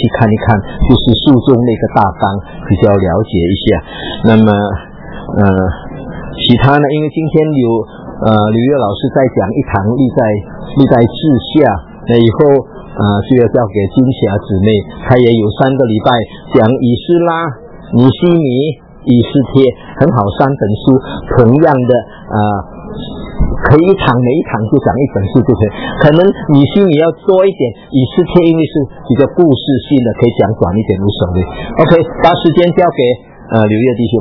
看一看，就是书中那个大纲比较了解一下。那么其他呢，因为今天有刘月老师在讲一堂历代志下，那以后就要交给金霞姊妹，她也有3个礼拜讲以斯拉、尼希米、以斯帖，很好，3本书，同样的可以每一堂就讲一本书就可以，可能尼希米要多一点，以斯帖因为是比较故事性的，可以讲短一点无所谓。OK， 把时间交给刘月弟兄。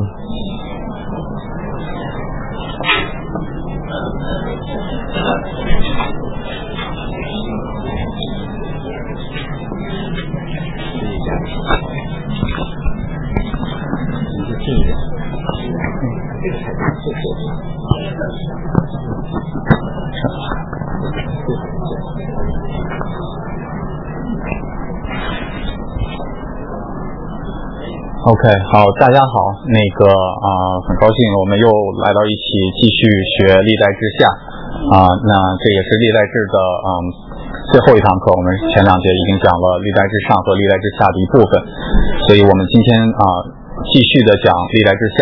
OK， 好，大家好，很高兴我们又来到一起继续学历代志下那这也是历代志的最后一堂课，我们前2节已经讲了历代志上和历代志下的一部分，所以我们今天继续的讲历代志下。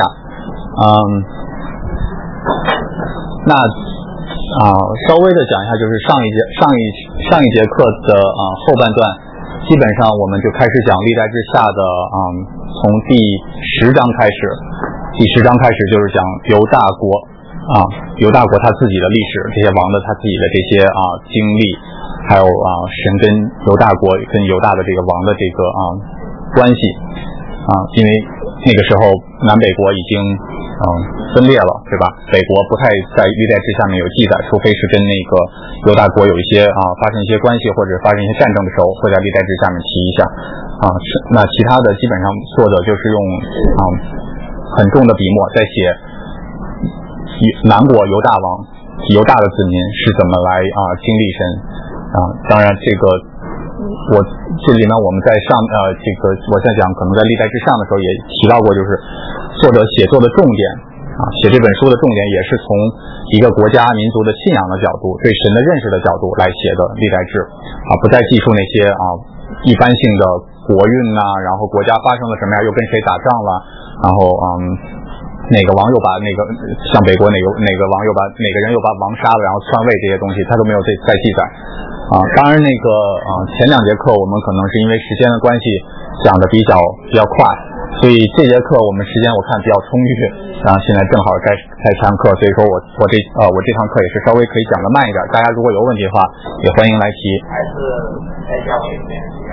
那稍微的讲一下，就是上一节课的后半段，基本上我们就开始讲历代志下的从第10章开始，就是讲犹大国他自己的历史，这些王的他自己的这些经历，还有神跟犹大国跟犹大的这个王的这个关系因为那个时候南北国已经分裂了，对吧？北国不太在历代志下面有记载，除非是跟那个犹大国有一些发生一些关系或者发生一些战争的时候，会在历代志下面提一下那其他的基本上作者就是用很重的笔墨在写南国犹大王犹大的子民是怎么来经历神当然这个这里面我们在我在讲可能在历代志上的时候也提到过，就是作者写作的重点写这本书的重点也是从一个国家民族的信仰的角度，对神的认识的角度来写的历代志不再记述那些一般性的国运然后国家发生了什么又跟谁打仗了，然后哪个王又把像北国哪个王又把哪个人又把王杀了，然后篡位这些东西他都没有再记载当然前2节课我们可能是因为时间的关系讲的比较快，所以这节课我们时间我看比较充裕，然后现在正好在上课，所以说我这堂课也是稍微可以讲的慢一点，大家如果有问题的话也欢迎来提。还是在教会里面比较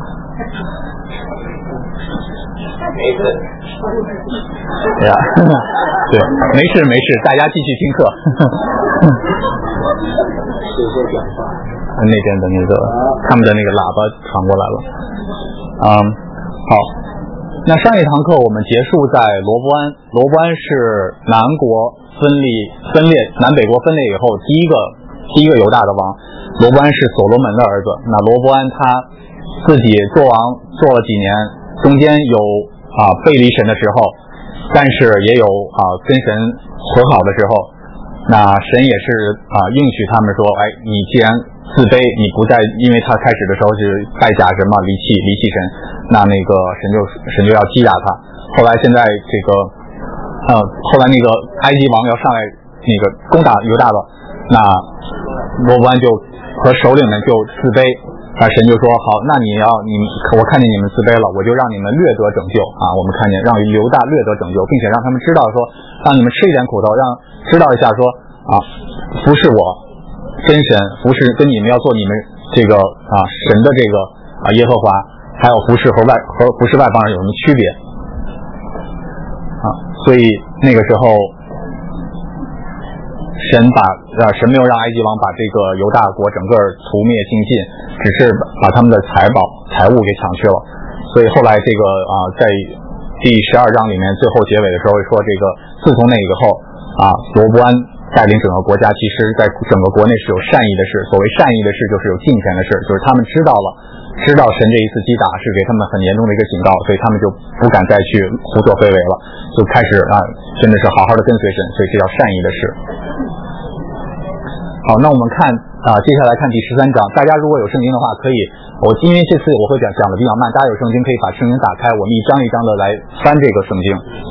没事对，没事，大家继续听课那边的他们的喇叭传过来了好，那上一堂课我们结束在罗伯安是南北国分裂以后第一个犹大的王，罗伯安是所罗门的儿子。那罗伯安他自己做王做了几年，中间有背离神的时候，但是也有跟神和好的时候，那神也是应许他们说，你既然自卑，你不再，因为他开始的时候是拜假神嘛，离弃神，那个神就要击打他。后来现在后来埃及王要上来攻打犹大了，那罗伯安就和首领们就自卑，神就说好，那我看见你们自卑了，我就让你们掠得拯救我们看见让犹大掠得拯救，并且让他们知道说，让你们吃一点苦头，让知道一下说服侍我真神，服侍跟你们要做你们神的耶和华，还有服侍和服侍外邦人有什么区别所以那个时候神没有让埃及王把这个犹大国整个除灭尽尽，只是把他们的财物给抢去了。所以后来在第12章里面最后结尾的时候说，自从那以后罗伯安带领整个国家，其实在整个国内是有善意的事。所谓善意的事就是有敬虔的事，就是他们知道神这一次击打是给他们很严重的一个警告，所以他们就不敢再去胡作非为了，就开始真的是好好的跟随神，所以这叫善意的事。好，那我们看接下来看第13章。大家如果有圣经的话，可以，因为这次我会讲的比较慢，大家有圣经可以把圣经打开，我们一章一章的来翻这个圣经。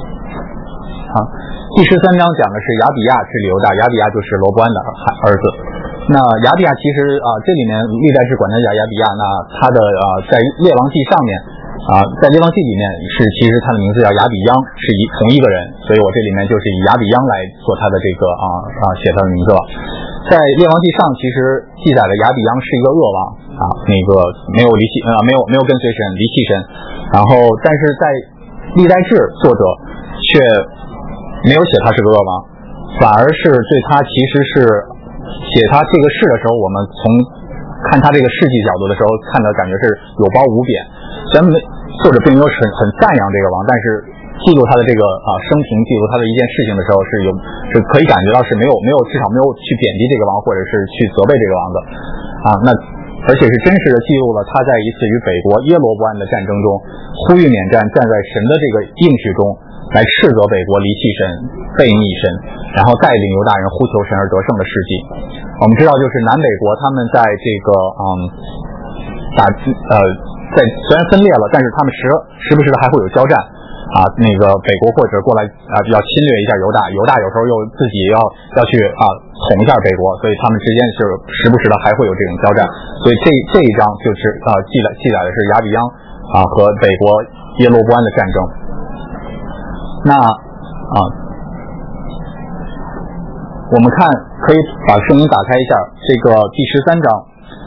第13章讲的是亚比亚治理犹大，亚比亚就是罗伯安的儿子。那亚比亚其实这里面历代志管他叫亚比亚，那他的在列王记上面在列王记里面其实他的名字叫亚比央，是同一个人，所以我这里面就是以亚比央来做他的这个写他的名字了。在列王记上其实记载了亚比央是一个恶王那个没有跟随神，离弃神。然后但是在历代志作者却没有写他是个恶王，反而是对他其实是写他这个事的时候，我们从看他这个事迹角度的时候，看的感觉是有褒无贬。虽然作者并没有很赞扬这个王，但是记录他的这个生平，记录他的一件事情的时候，是可以感觉到是没有至少没有去贬低这个王，或者是去责备这个王的那而且是真实的记录了他在一次与北国耶罗伯安的战争中，呼吁免战，站在神的这个应许中来斥责北国离弃神、背逆神，然后带领犹大人呼求神而得胜的事迹。我们知道，就是南北国他们在这个在虽然分裂了，但是他们时不时的还会有交战那个北国或者过来要侵略一下犹大，犹大有时候又自己要去捅一下北国，所以他们之间是时不时的还会有这种交战。所以这一章就是记载的是亚比央和北国耶罗伯安的战争。那我们看可以把圣经打开一下，这个第13章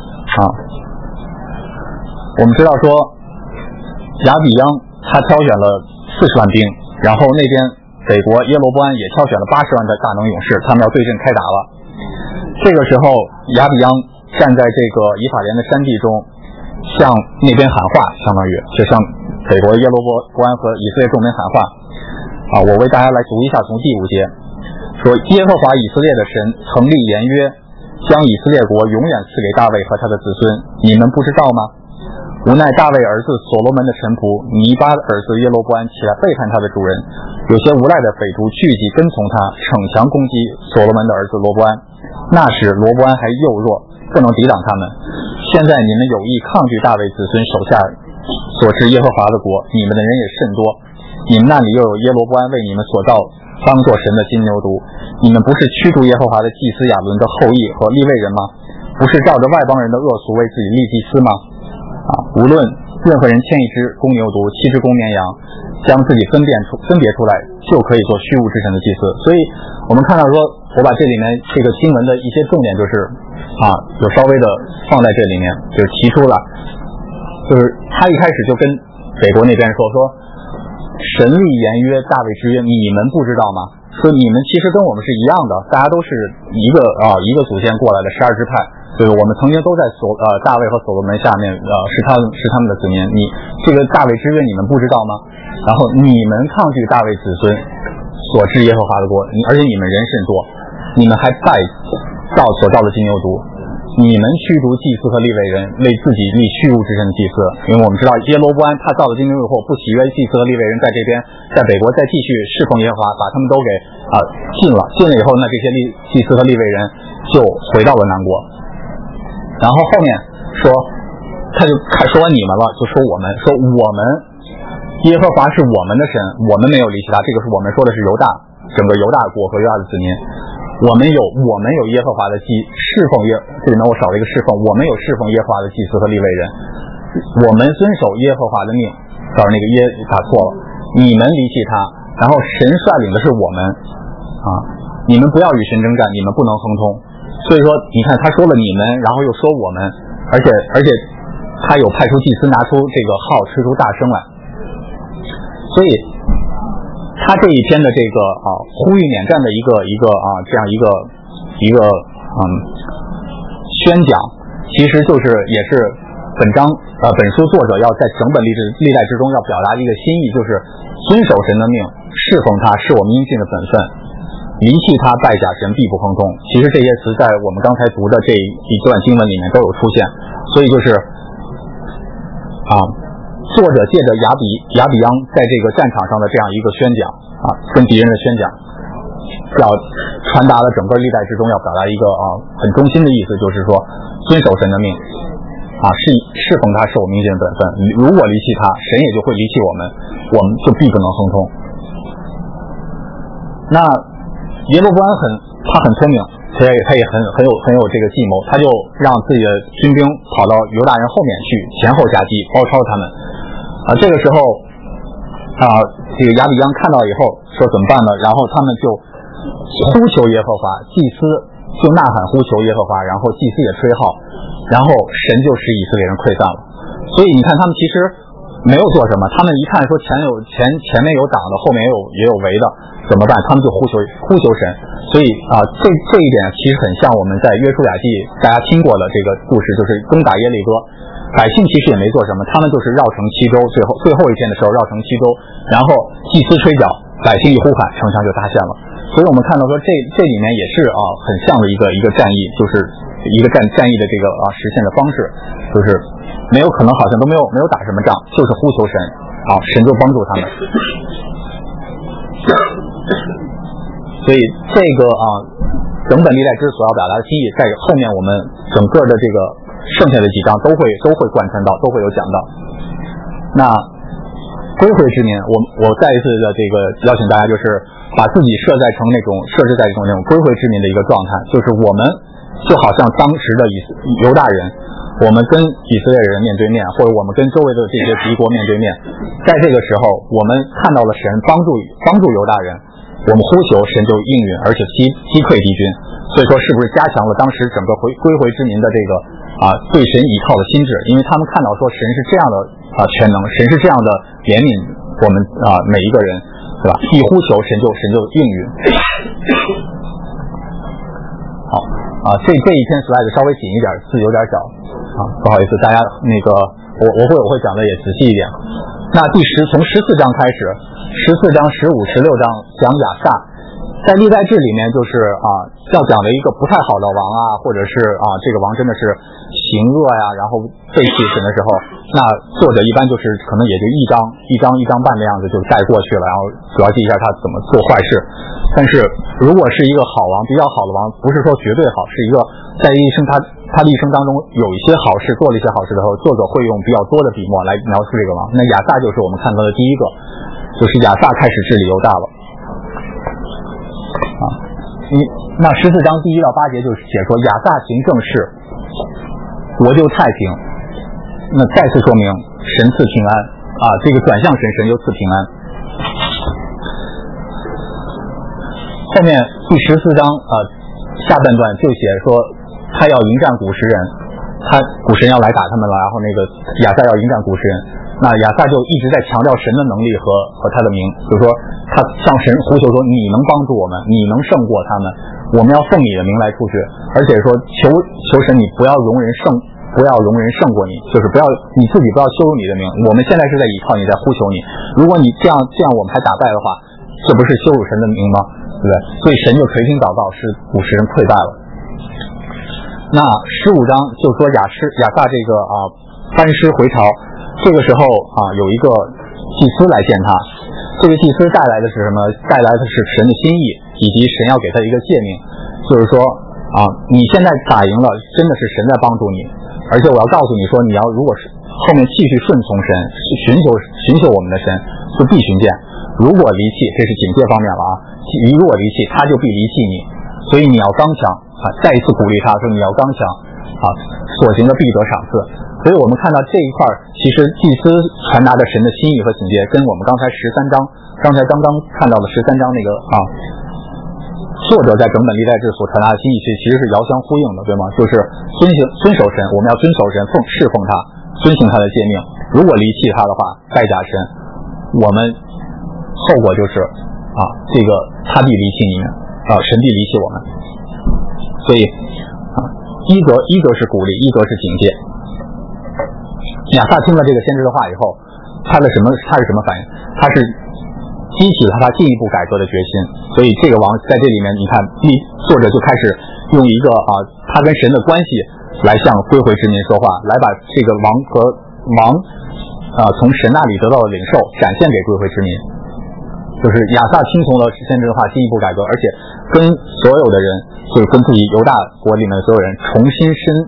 我们知道说亚比央他挑选了40万兵，然后那边北国耶罗伯安也挑选了80万的大能勇士，他们要对阵开打了。这个时候亚比央站在这个以法莲的山地中，向那边喊话，相当于就向北国耶罗伯安和以色列众民喊话我为大家来读一下从第5节，说耶和华以色列的神曾立言约，将以色列国永远赐给大卫和他的子孙，你们不知道吗？无奈大卫儿子所罗门的臣仆尼巴儿子耶罗伯安起来背叛他的主人，有些无赖的匪徒聚集跟从他，逞强攻击所罗门的儿子罗伯安。那时罗伯安还幼弱，不能抵挡他们。现在你们有意抗拒大卫子孙手下所治耶和华的国，你们的人也甚多，你们那里又有耶罗伯安为你们所造当作神的金牛犊，你们不是驱逐耶和华的祭司亚伦的后裔和利未人吗？不是照着外邦人的恶俗为自己立祭司吗？无论任何人牵一只公牛犊7只公绵羊，将自己分别出来，就可以做虚无之神的祭司。所以我们看到说，我把这里面这个经文的一些重点就是有稍微的放在这里面，就是提出了，就是他一开始就跟北国那边说神立言约大卫之约，你们不知道吗？说你们其实跟我们是一样的，大家都是一个祖先过来的12支派，就是我们曾经都在大卫和所罗门下面是他们的子民。你这个大卫之约你们不知道吗？然后你们抗拒大卫子孙所治耶和华的国，而且你们人甚多，你们还拜所造的金牛犊，你们驱逐祭司和利未人，为自己立虚无之神的祭司。因为我们知道耶罗伯安他造了金牛犊后，不喜悦祭司和利未人在这边在北国再继续侍奉耶和华，把他们都给禁了以后，那这些祭司和利未人就回到了南国。然后后面说他就说完你们了，就说我们耶和华是我们的神，我们没有离弃他，这个是我们说的是犹大，整个犹大国和犹大的子民，我们有耶和华的侍奉这里面我少了一个侍奉，我们有侍奉耶和华的祭司和利未人，我们遵守耶和华的命，那个打错了，你们离弃他，然后神率领的是我们你们不要与神征战，你们不能亨通。所以说你看他说了你们，然后又说我们，而且他有派出祭司拿出这个号吹出大声来。所以他这一篇的这个呼吁免战的一个这样一个宣讲，其实就是也是本书作者要在整本历代之中要表达一个心意，就是遵守神的命，侍奉他是我们应尽的本分，离弃他拜假神必不亨通。其实这些词在我们刚才读的这一段经文里面都有出现，所以就是作者借着亚比央在这个战场上的这样一个宣讲跟敌人的宣讲。 传达了整个历代之中要表达一个很中心的意思，就是说遵守神的命侍奉他是我们应尽的本分。如果离弃他，神也就会离弃我们，我们就必不能亨通。那耶罗波安他很聪明，他也很有这个计谋，他就让自己的军兵跑到犹大人后面去，前后夹击，包抄他们。这个时候这个亚比央看到以后说怎么办呢？然后他们就呼求耶和华，祭司就呐喊呼求耶和华，然后祭司也吹号，然后神就使以色列人溃散了。所以你看他们其实没有做什么，他们一看说前面有挡的，后面也有围的，怎么办？他们就呼求神。所以这一点其实很像我们在约书亚记大家听过的这个故事，就是攻打耶利哥，百姓其实也没做什么，他们就是绕城7周，最后一天的时候绕城7周，然后祭司吹角，百姓一呼喊，城墙就搭建了。所以我们看到说这里面也是很像的一个战役，就是一个战役的这个实现的方式，就是没有可能好像都没有打什么仗，就是呼求神神就帮助他们。所以这个整本历代志所要表达的心意，在后面我们整个的这个剩下的几章都会贯穿到，都会有讲到。那归回之民，我再一次的这个邀请大家，就是把自己设置在那种归回之民的一个状态，就是我们就好像当时的犹大人，我们跟以色列人面对面，或者我们跟周围的这些敌国面对面，在这个时候我们看到了神帮助犹大人，我们呼求神就应允，而且击退敌军。所以说是不是加强了当时整个归回之民的这个对神依靠的心智？因为他们看到说神是这样的全能，神是这样的怜悯我们每一个人，对吧？一呼求神就应允。好这一篇 slide 稍微紧一点，字有点小不好意思，大家那个我会讲的也仔细一点。那从14章开始，14章、15、16章讲亚萨，在历代志里面就是要讲的一个不太好的王或者是这个王真的是行恶然后背弃神的时候，那作者一般就是可能也就一章半的样子就带过去了，然后主要记一下他怎么做坏事。但是如果是一个好王，比较好的王，不是说绝对好，是一个在他的一生当中有一些好事，做了一些好事的时候，作者会用比较多的笔墨来描述这个王。那亚萨就是我们看到的第一个，就是亚萨开始治理犹大了。那14章1到8节就写说亚萨行正事，国就太平。那再次说明神赐平安这个转向神就赐平安。后面第14章下半段就写说他要迎战古时人，古时人要来打他们了，然后那个亚萨要迎战古时人。那亚萨就一直在强调神的能力和他的名，就是说他向神呼求说你能帮助我们，你能胜过他们，我们要奉你的名来出去，而且说求神你不要容人胜过你，就是你自己不要羞辱你的名，我们现在是在依靠你，在呼求你，如果你这样我们还打败的话，这不是羞辱神的名吗？对不对？所以神就垂听祷告，使古时人溃败了。那15章就说亚萨这个班师回朝，这个时候有一个祭司来见他，这个祭司带来的是什么？带来的是神的心意，以及神要给他一个诫命，就是说你现在打赢了，真的是神在帮助你，而且我要告诉你说，你要如果是后面继续顺从神，寻求我们的神，就必寻见。如果离弃，这是警戒方面了如果离弃，他就必离弃你，所以你要刚强再一次鼓励他说你要刚强所行的必得赏赐。所以我们看到这一块，其实祭司传达的神的心意和警戒，跟我们刚才刚刚看到的13章那个作者在整本历代志所传达的心意其实是遥相呼应的，对吗？就是遵守神，我们要遵守神，侍奉他，遵行他的诫命。如果离弃他的话，拜假神，我们后果就是这个他必离弃你们神必离弃我们。所以一则是鼓励，一则是警戒。亚萨听了这个先知的话以后，他是什么反应？他是激起了他进一步改革的决心。所以这个王在这里面，你看作者就开始用一个他跟神的关系来向归回之民说话，来把这个王从神那里得到的领受展现给归回之民。 就是亚萨听从了先知的话，进一步改革，而且跟所有的人，就是跟自己犹大国里面的所有人重新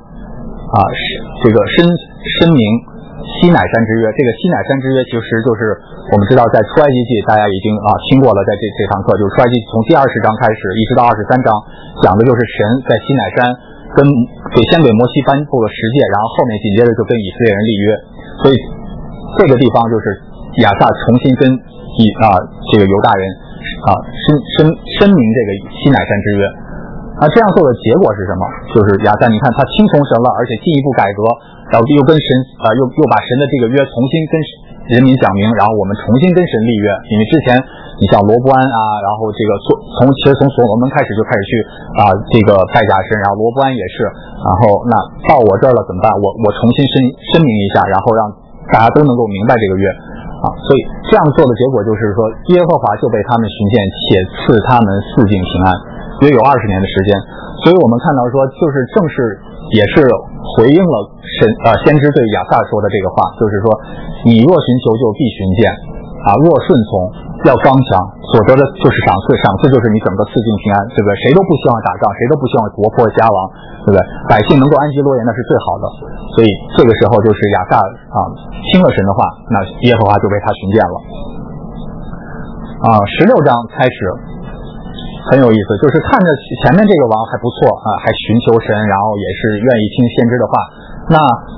申明西乃山之约。这个西乃山之约其实就是我们知道在出埃及记大家已经听过了，在这堂课就是出埃及从第20章开始一直到23章，讲的就是神在西乃山先给摩西颁布了10诫，然后后面紧接着就跟以色列人立约。所以这个地方就是亚萨重新跟这个犹大人申明这个西乃山之约。这样做的结果是什么？就是亚萨，你看他听从神了，而且进一步改革，然后又跟神又把神的这个约重新跟人民讲明，然后我们重新跟神立约。因为之前你像罗波安然后这个其实从所罗门开始就开始去这个拜假神，然后罗波安也是，然后那到我这儿了怎么办？我重新申明一下，然后让大家都能够明白这个约所以这样做的结果就是说，耶和华就被他们寻见，且赐他们四境平安，约有20年的时间。所以我们看到说，就是正是也是回应了先知对亚萨说的这个话，就是说，你若寻求就必寻见若顺从要刚强，所得的就是赏赐，赏赐就是你整个四境平安，对不对？谁都不希望打仗，谁都不希望国破家亡，对不对？百姓能够安居乐业那是最好的。所以这个时候就是亚萨听了神的话，那耶和华就被他寻见了。16章开始很有意思，就是看着前面这个王还不错还寻求神，然后也是愿意听先知的话。那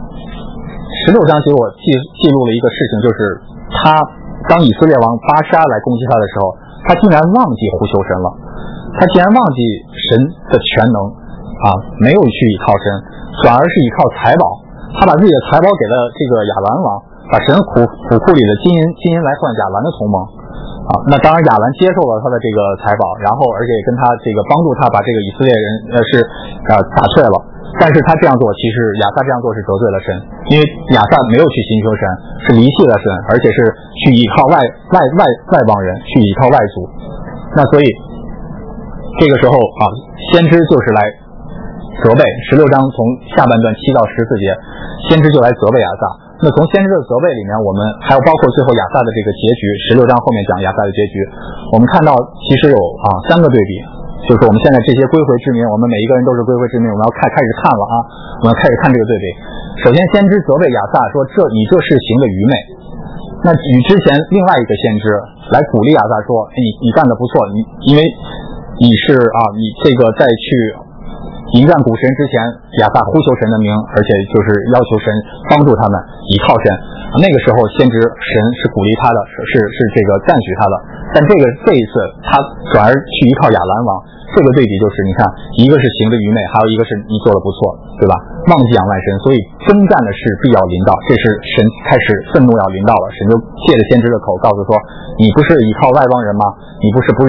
16章给我记录了一个事情，就是当以色列王巴沙来攻击他的时候，他竟然忘记呼求神了。他竟然忘记神的全能没有去依靠神，反而是依靠财宝。他把自己的财宝给了这个亚兰王，把神府库里的金银来换亚兰的同盟那当然亚兰接受了他的这个财宝，然后而且跟他这个帮助他把这个以色列人打退了。但是他这样做，其实亚萨这样做是得罪了神，因为亚萨没有去寻求神，是离弃了神，而且是去依靠外邦人，去依靠外族。那所以这个时候先知就是来责备。16章从下半段7到14节，先知就来责备亚萨。那从先知的责备里面，我们还有包括最后亚萨的这个结局，16章后面讲亚萨的结局，我们看到其实有3个对比。就是我们现在这些归回之民，我们每一个人都是归回之民，我们要开始看了我们要开始看这个对比。首先先知责备亚萨说，你这是行的愚昧。那与之前另外一个先知来鼓励亚萨说，你干得不错，因为你是你这个在去迎战古神之前，亚萨呼求神的名，而且就是要求神帮助他们依靠神。那个时候先知神是鼓励他的，是这个赞许他的。但这一次他转而去依靠亚兰王，这个对比就是你看，一个是行的愚昧，还有一个是你做的不错，对吧？忘记仰赖神，所以征战的事必要临到，这是神开始愤怒要临到了。神就借着先知的口告诉说，你不是依靠外邦人吗？你不是不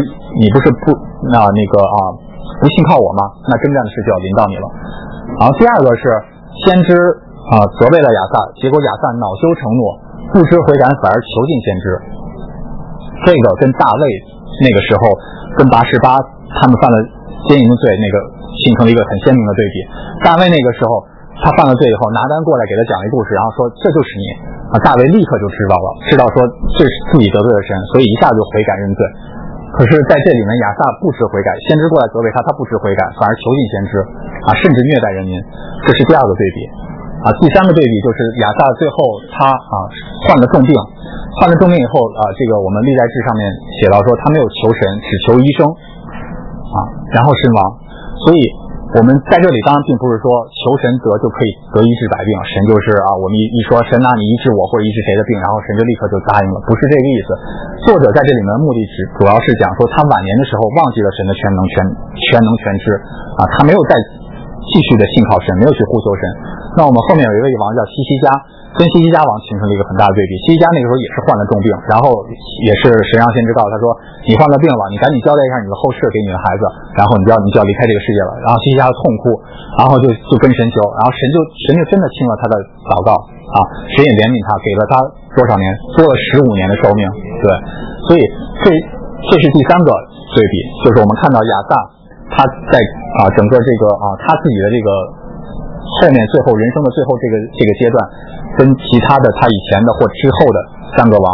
信靠我吗？那征战的事就要临到你了。然后第二个是先知责备了亚萨，结果亚萨恼羞成怒，不知悔改，反而囚禁先知。这个跟大卫那个时候跟拔示巴他们犯了奸淫罪那个形成了一个很鲜明的对比。大卫那个时候他犯了罪以后，拿单过来给他讲一故事，然后说这就是你大卫立刻就知道说这是自己得罪了神，所以一下就悔改认罪。可是在这里面亚萨不知悔改，先知过来责备他不知悔改，反而囚禁先知甚至虐待人民，这是第二个对比。第三个对比就是亚萨最后他患了重病以后这个我们历代志上面写到说他没有求神，只求医生然后身亡。所以我们在这里当然并不是说求神就可以得医治百病，神就是我们一说神你医治我或者医治谁的病，然后神就立刻就答应了，不是这个意思。作者在这里面的目的主要是讲说他晚年的时候忘记了神的全能全知他没有再继续的信靠神，没有去呼求神。那我们后面有一位王叫西西家，跟西西家王形成了一个很大的对比。西西家那个时候也是患了重病，然后也是神让先知告他说，你患了病了，你赶紧交代一下你的后事给你的孩子，然后你就要离开这个世界了。然后西西家痛哭，然后就跟神求，然后神就真的听了他的祷告神也怜悯他，给了他多少年，多了15年的寿命。对，所以这是第三个对比，就是我们看到亚萨他在整个这个他自己的这个后面最后人生的最后这个阶段，跟其他的他以前的或之后的3个王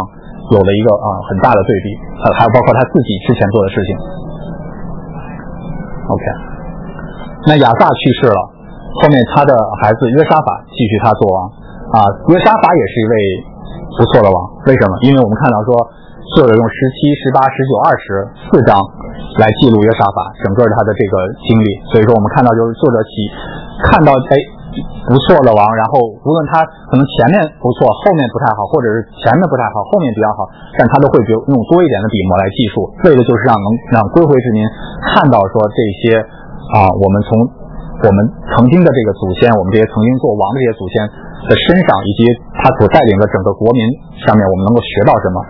有了一个很大的对比，还有包括他自己之前做的事情。OK， 那亚撒去世了，后面他的孩子约沙法继续他做王约沙法也是一位不错的王，为什么？因为我们看到说作者用17、18、19、20 4章来记录约沙法整个他的这个经历，所以说我们看到就是作者看到不错的王，然后无论他可能前面不错，后面不太好，或者是前面不太好，后面比较好，但他都会用多一点的笔墨来记述，为的就是让归回之民看到说这些我们从我们曾经的这个祖先，我们这些曾经做王的这些祖先的身上，以及他所带领的整个国民上面，我们能够学到什么。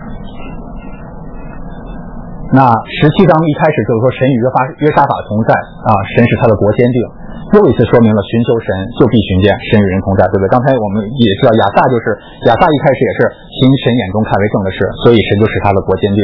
那17章一开始就是说神与约沙法同在神是他的国坚定，又一次说明了寻求神就必寻见，神与人同在，对不对？刚才我们也知道亚撒一开始也是行神眼中看为正的事，所以神就是他的国坚定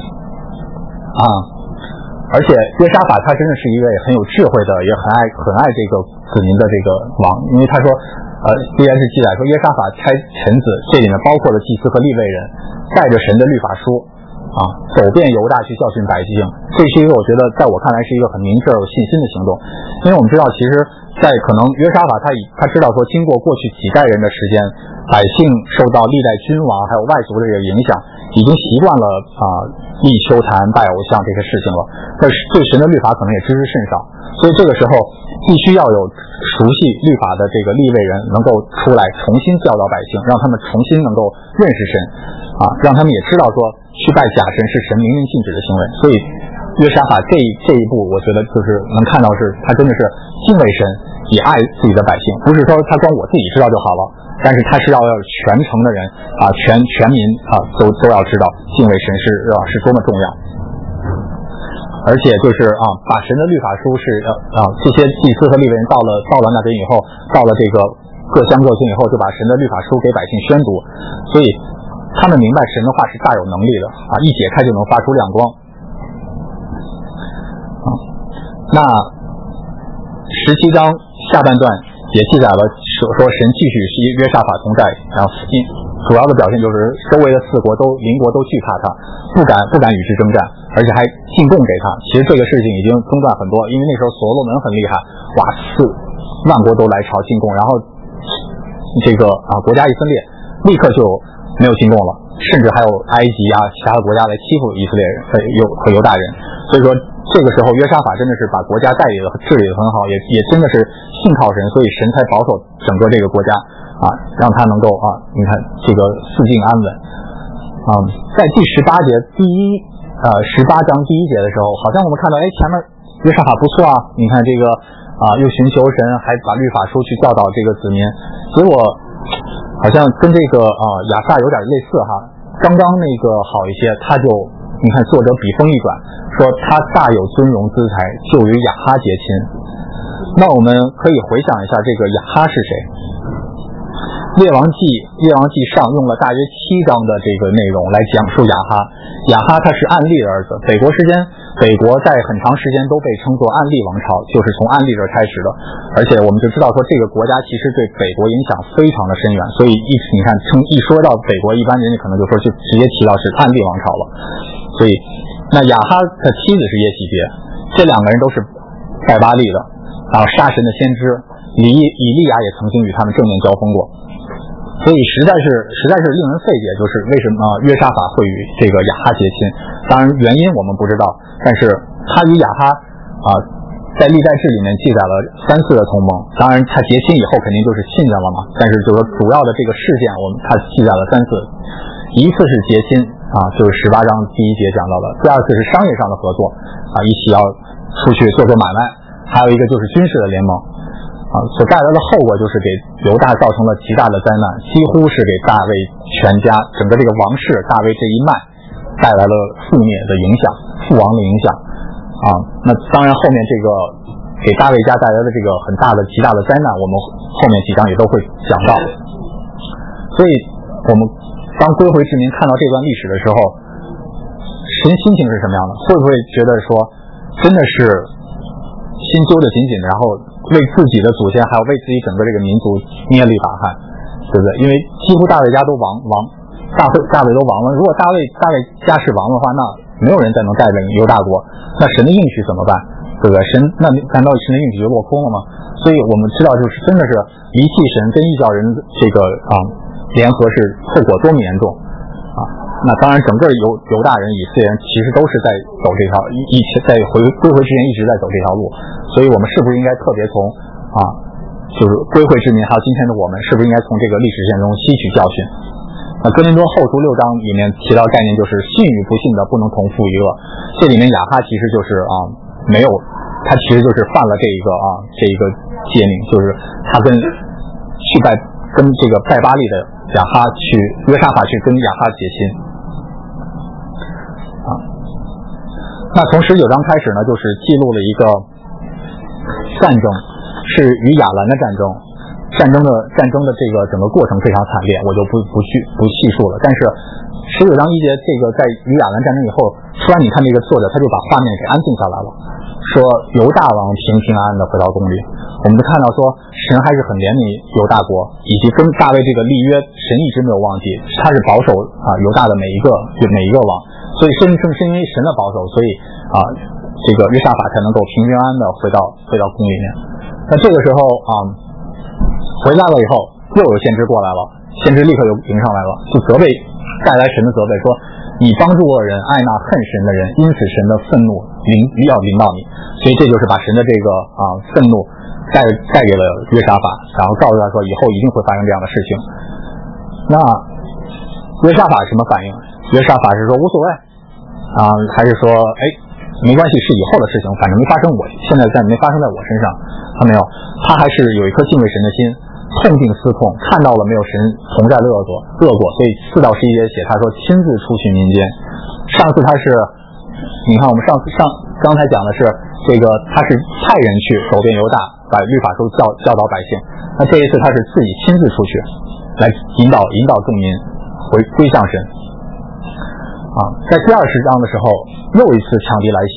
而且约沙法他真的是一位很有智慧的，也很爱这个子民的这个王，因为他说虽然是记载说约沙法差臣子，这里面包括了祭司和利未人，带着神的律法书走遍犹大去教训百姓，这是一个我觉得在我看来是一个很明智有信心的行动。因为我们知道其实在可能约沙法他知道说经过过去几代人的时间，百姓受到历代君王还有外族的这个影响，已经习惯了立丘坛拜偶像这些事情了，但是对神的律法可能也知之甚少，所以这个时候必须要有熟悉律法的这个利未人能够出来重新教导百姓，让他们重新能够认识神让他们也知道说去拜假神是神明令禁止的行为。所以约沙法这一步我觉得就是能看到是他真的是敬畏神，也爱自己的百姓，不是说他光我自己知道就好了，但是他是要全城的人全民都要知道敬畏神是多么重要。而且就是把神的律法书是这些祭司和利未人到了那边以后，到了这个各乡各村以后，就把神的律法书给百姓宣读，所以他们明白神的话是大有能力的一解开就能发出亮光那17章下半段也记载了说神继续是约沙法同在，然后主要的表现就是周围的4国邻国都惧怕他，不敢与之征战，而且还进贡给他。其实这个事情已经中断很多，因为那时候所罗门很厉害4万国都来朝进贡，然后这个国家以色列立刻就没有进贡了，甚至还有埃及其他的国家来欺负以色列人和犹大人。所以说这个时候约沙法真的是把国家治理的很好，也真的是信靠神，所以神才保守整个这个国家让他能够你看这个四境安稳在第18节18章第1节的时候，好像我们看到前面约沙法不错你看这个又寻求神，还把律法书去教导这个子民，结果好像跟这个亚撒有点类似刚刚那个好一些，他就你看作者笔锋一转，说他大有尊荣资财，就与亚哈结亲。那我们可以回想一下这个亚哈是谁。列王记上用了大约7章的这个内容来讲述亚哈他是暗利的儿子，北国在很长时间都被称作暗利王朝，就是从暗利这开始的，而且我们就知道说这个国家其实对北国影响非常的深远，所以你看一说到北国，一般人家可能就说就直接提到是暗利王朝了。所以那亚哈的妻子是耶洗别，这2个人都是拜巴利的杀神的先知，以利亚也曾经与他们正面交锋过，所以实在是令人费解，就是为什么约沙法会与这个亚哈结亲。当然原因我们不知道，但是他与亚哈在历代志里面记载了3次的同盟，当然他结亲以后肯定就是信任了嘛，但是就是说主要的这个事件他记载了3次，一次是结亲就是18章第1节讲到的，第2次是商业上的合作一起要出去做买卖，还有一个就是军事的联盟所带来的后果就是给犹大造成了极大的灾难，几乎是给大卫全家整个这个王室大卫这一脉带来了覆灭的影响，覆亡的影响那当然后面这个给大卫家带来的这个极大的灾难，我们后面几章也都会讲到。所以我们当归回之民看到这段历史的时候，神心情是什么样的？会不会觉得说真的是心揪得紧紧的，然后为自己的祖先还有为自己整个这个民族捏了一把汗，对不对？因为几乎大卫家都亡大卫都亡了，如果大卫家世亡的话，那没有人再能带领犹大国，那神的应许怎么办？对不对？难道神的应许就落空了吗？所以我们知道，就是真的是离弃神跟异教人这个联合是后果多么严重啊！那当然，整个犹大人、以色列人其实都是在走这条一起在归回之前一直在走这条路，所以我们是不是应该特别从就是归回之民，还有今天的我们，是不是应该从这个历史事件中吸取教训？那哥林多后书6章里面提到概念就是信与不信的不能同负一恶，这里面亚哈其实就是没有，他其实就是犯了这一个诫命，就是他跟这个拜巴利的亚哈约沙法去跟亚哈结亲那从19章开始呢，就是记录了一个战争，是与亚兰的战争。战争的这个整个过程非常惨烈，我就不细述了。但是19章1节这个在与亚兰战争以后，突然你看这个作者他就把画面给安静下来了，说犹大王平平安安的回到宫里。我们就看到说神还是很怜悯犹大国，以及跟大卫这个立约，神一直没有忘记，他是保守犹大的每一个王，所以是因为神的保守，所以这个约沙法才能够平平安安的回到宫里面。那这个时候回来了以后，又有先知过来了，先知立刻又迎上来了，就责备，带来神的责备，说你帮助恶人，爱那恨神的人，因此神的愤怒要临到你。所以这就是把神的这个愤怒带给了约沙法，然后告诉他说以后一定会发生这样的事情。那约沙法什么反应？约沙法是说无所谓还是说没关系，是以后的事情，反正没发生现在没发生在我身上。他没有，他还是有一颗敬畏神的心，痛定思痛，看到了没有神同在的恶果，所以4到11节写他说亲自出去民间。上次他是，你看我们刚才讲的是这个，他是派人去走遍犹大，把律法书教导百姓。那这一次他是自己亲自出去，来引导众民归向神。在第20章的时候，又一次强敌来袭，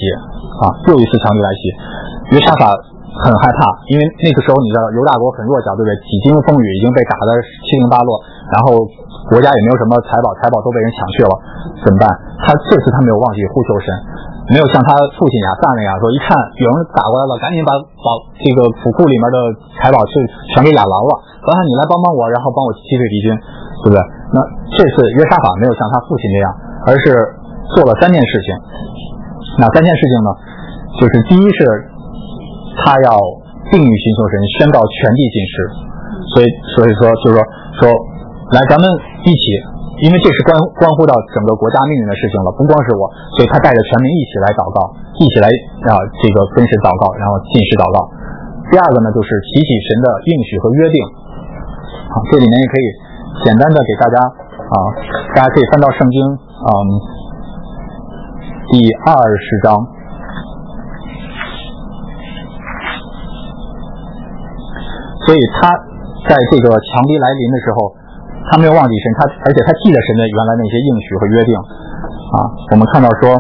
约沙法很害怕，因为那个时候你知道犹大国很弱小，对不对？几经风雨已经被打得七零八落，然后国家也没有什么财宝都被人抢去了，怎么办？这次他没有忘记呼求神，没有像他父亲亚撒那样说，一看有人打过来了，赶紧把这个府库里面的财宝全给亚兰了，说你来帮帮我，然后帮我击退敌军，对不对？那这次约沙法没有像他父亲这样，而是做了3件事情。哪3件事情呢？就是第一是他要定义寻求神，宣告全地禁食。所以说就是说来咱们一起，因为这是关乎到整个国家命运的事情了，不光是我，所以他带着全民一起来祷告，一起来这个跟神祷告，然后禁食祷告。第二个呢，就是提起神的应许和约定。这里面也可以简单的给大家大家可以翻到圣经第20章。所以他在这个强敌来临的时候，他没有忘记神，而且他记得神的原来那些应许和约定我们看到说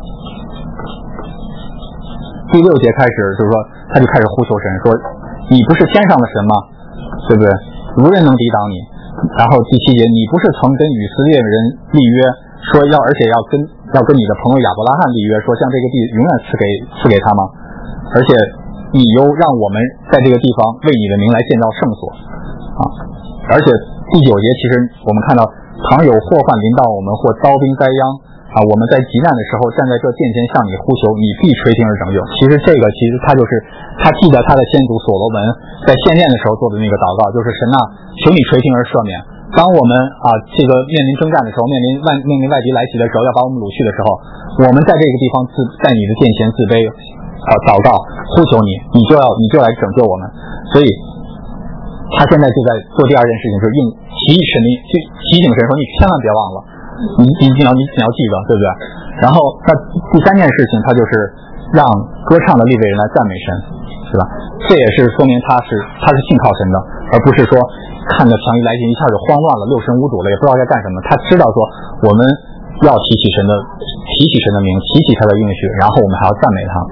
第6节开始，就是说他就开始呼求神，说你不是天上的神吗？对不对？无人能抵挡你。然后第7节，你不是曾跟以色列人立约，说而且要跟你的朋友亚伯拉罕立约，说像这个地永远赐给他吗？而且你又让我们在这个地方为你的名来建造圣所而且第9节其实我们看到，倘有祸患临到我们，或刀兵灾殃我们在急难的时候站在这殿前向你呼求，你必垂听而拯救。其实他就是他记得他的先祖所罗门在献殿的时候做的那个祷告，就是神求你垂听而赦免。当我们这个面临征战的时候，面临外敌来袭的时候，要把我们掳去的时候，我们在这个地方在你的殿前自卑祷告呼求你，你就来拯救我们。所以他现在就在做第2件事情，就是提醒神说你千万别忘了，你要记得，对不对？然后那第3件事情，他就是让歌唱的利未人来赞美神，是吧？这也是说明他是信靠神的，而不是说看着强敌来袭一下就慌乱了，六神无主了，也不知道该干什么。他知道说我们要提起神的名，提起他的应许，然后我们还要赞美他。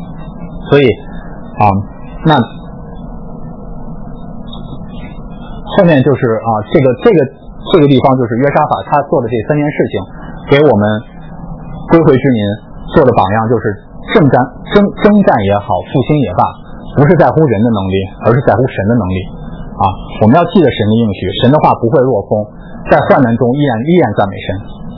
所以那后后面就是这个地方就是约沙法他做的这3件事情，给我们归回之民做的榜样，就是征战也好，复兴也罢，不是在乎人的能力，而是在乎神的能力啊！我们要记得神的应许，神的话不会落空，在患难中依然赞美神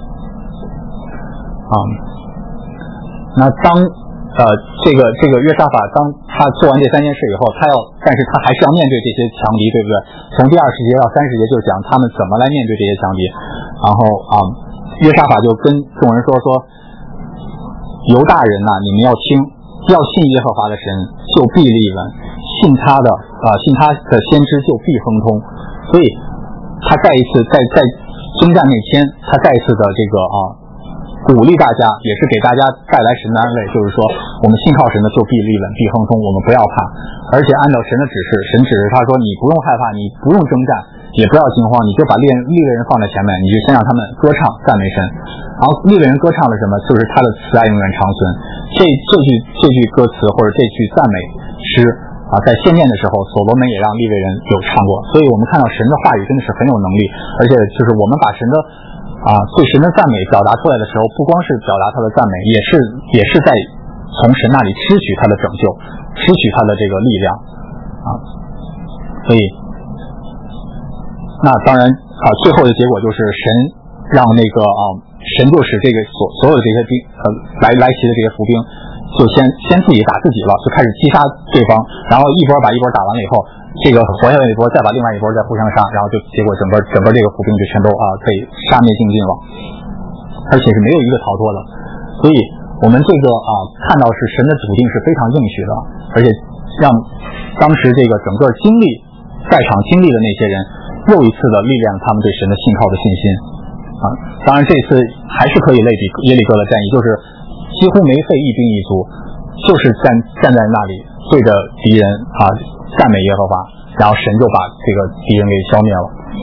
啊。那当这个约沙法当他做完这3件事以后，但是他还是要面对这些强敌，对不对？从第20节到30节就讲他们怎么来面对这些强敌。然后约沙法就跟众人说，犹大人呐，你们要听，要信耶和华的神，就必立稳；信他的先知就必亨通。所以他再一次在征战那天，他再一次的这个鼓励大家，也是给大家带来神的安慰，就是说我们信靠神的就必立稳必亨通，我们不要怕，而且按照神的指示，神指示他说你不用害怕，你不用征战，也不要惊慌，你就把利未人放在前面，你就先让他们歌唱赞美神。然后利未人歌唱了什么？就是他的慈爱永远长存。这句歌词或者这句赞美诗在献殿的时候，所罗门也让利未人有唱过。所以我们看到神的话语真的是很有能力，而且就是我们把神的对神的赞美表达出来的时候，不光是表达他的赞美，也是在从神那里支取他的拯救，支取他的这个力量所以那当然最后的结果就是神让神就使这个所有的这些兵来袭的这些伏兵就先自己打自己了，就开始击杀对方，然后一波把一波打完了以后，这个活下来一波再把另外一波再互相杀，然后就结果整个这个伏兵就全都被杀灭净尽了，而且是没有一个逃脱的。所以我们这个看到是神的主定是非常应许的，而且让当时这个整个在场经历的那些人又一次的历练了他们对神的信靠的信心当然这次还是可以类比耶利哥的战役，就是几乎没费一兵一卒，就是站在那里对着敌人赞美耶和华，然后神就把这个敌人给消灭了。